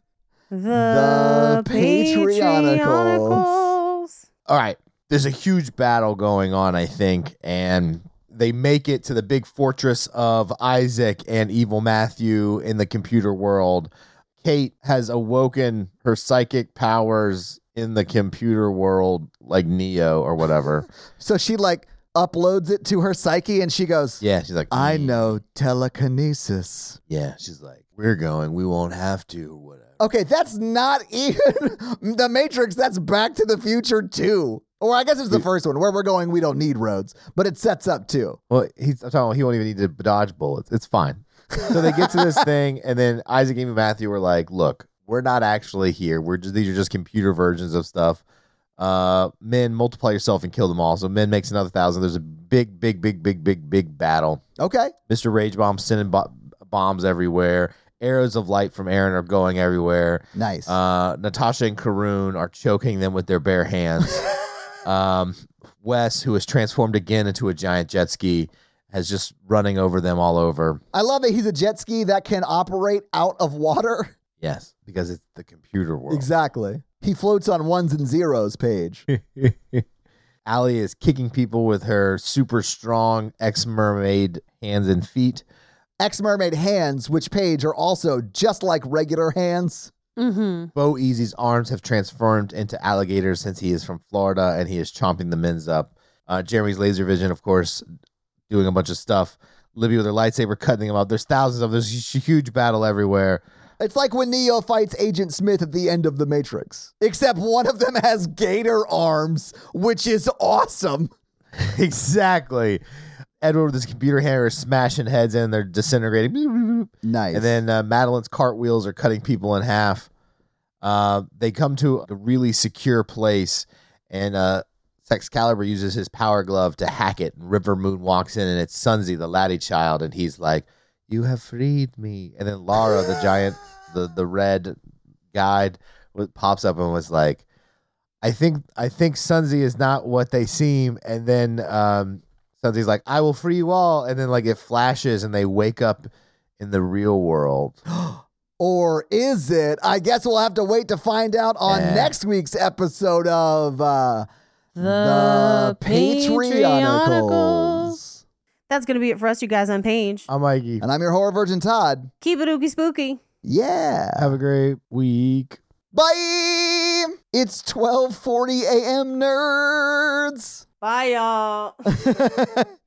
Patreonicals. All right. There's a huge battle going on, I think, and they make it to the big fortress of Isaac and Evil Matthew in the computer world. Kate has awoken her psychic powers in the computer world, like Neo or whatever. So she uploads it to her psyche, and she goes, Yeah, she's like, I know telekinesis. Yeah, she's like, we're going. We won't have to or whatever. Okay, that's not even the Matrix. That's Back to the Future 2. Or I guess it's the first one. Where we're going, we don't need roads. But it sets up 2. Well, I'm talking about he won't even need to dodge bullets. It's fine. So they get to this thing, and then Isaac and Matthew were like, look, we're not actually here. These are just computer versions of stuff. Men, multiply yourself and kill them all. So Men makes another 1,000. There's a big battle. Okay. Mr. Rage Bomb sending bombs everywhere. Arrows of light from Aaron are going everywhere. Nice. Natasha and Karun are choking them with their bare hands. Wes, who is transformed again into a giant jet ski, has just running over them all over. I love that he's a jet ski that can operate out of water. Yes, because it's the computer world. Exactly. He floats on ones and zeros, Paige. Allie is kicking people with her super strong ex-mermaid hands and feet. Ex-mermaid hands, which, Paige, are also just like regular hands. Mm-hmm. Bo Easy's arms have transformed into alligators since he is from Florida and he is chomping the men's up. Jeremy's laser vision, of course, doing a bunch of stuff. Libby with her lightsaber cutting them up. There's thousands of them. There's a huge battle everywhere. It's like when Neo fights Agent Smith at the end of The Matrix. Except one of them has gator arms, which is awesome. Exactly. Edward with his computer hammer is smashing heads in. They're disintegrating. Nice. And then Madeline's cartwheels are cutting people in half. They come to a really secure place, and Excalibur uses his power glove to hack it. And River Moon walks in, and it's Sunzi, the laddie child, and he's like, "You have freed me." And then Lara, the giant, the red guide, pops up and was like, I think Sunzi is not what they seem. And then Sunzi's like, "I will free you all." And then like it flashes, and they wake up in the real world. Or is it? I guess we'll have to wait to find out on next week's episode of the Patreonicals. That's going to be it for us, you guys, on Paige. I'm Mikey. And I'm your horror virgin, Todd. Keep it ooky spooky. Yeah. Have a great week. Bye. It's 12:40 a.m. nerds. Bye, y'all.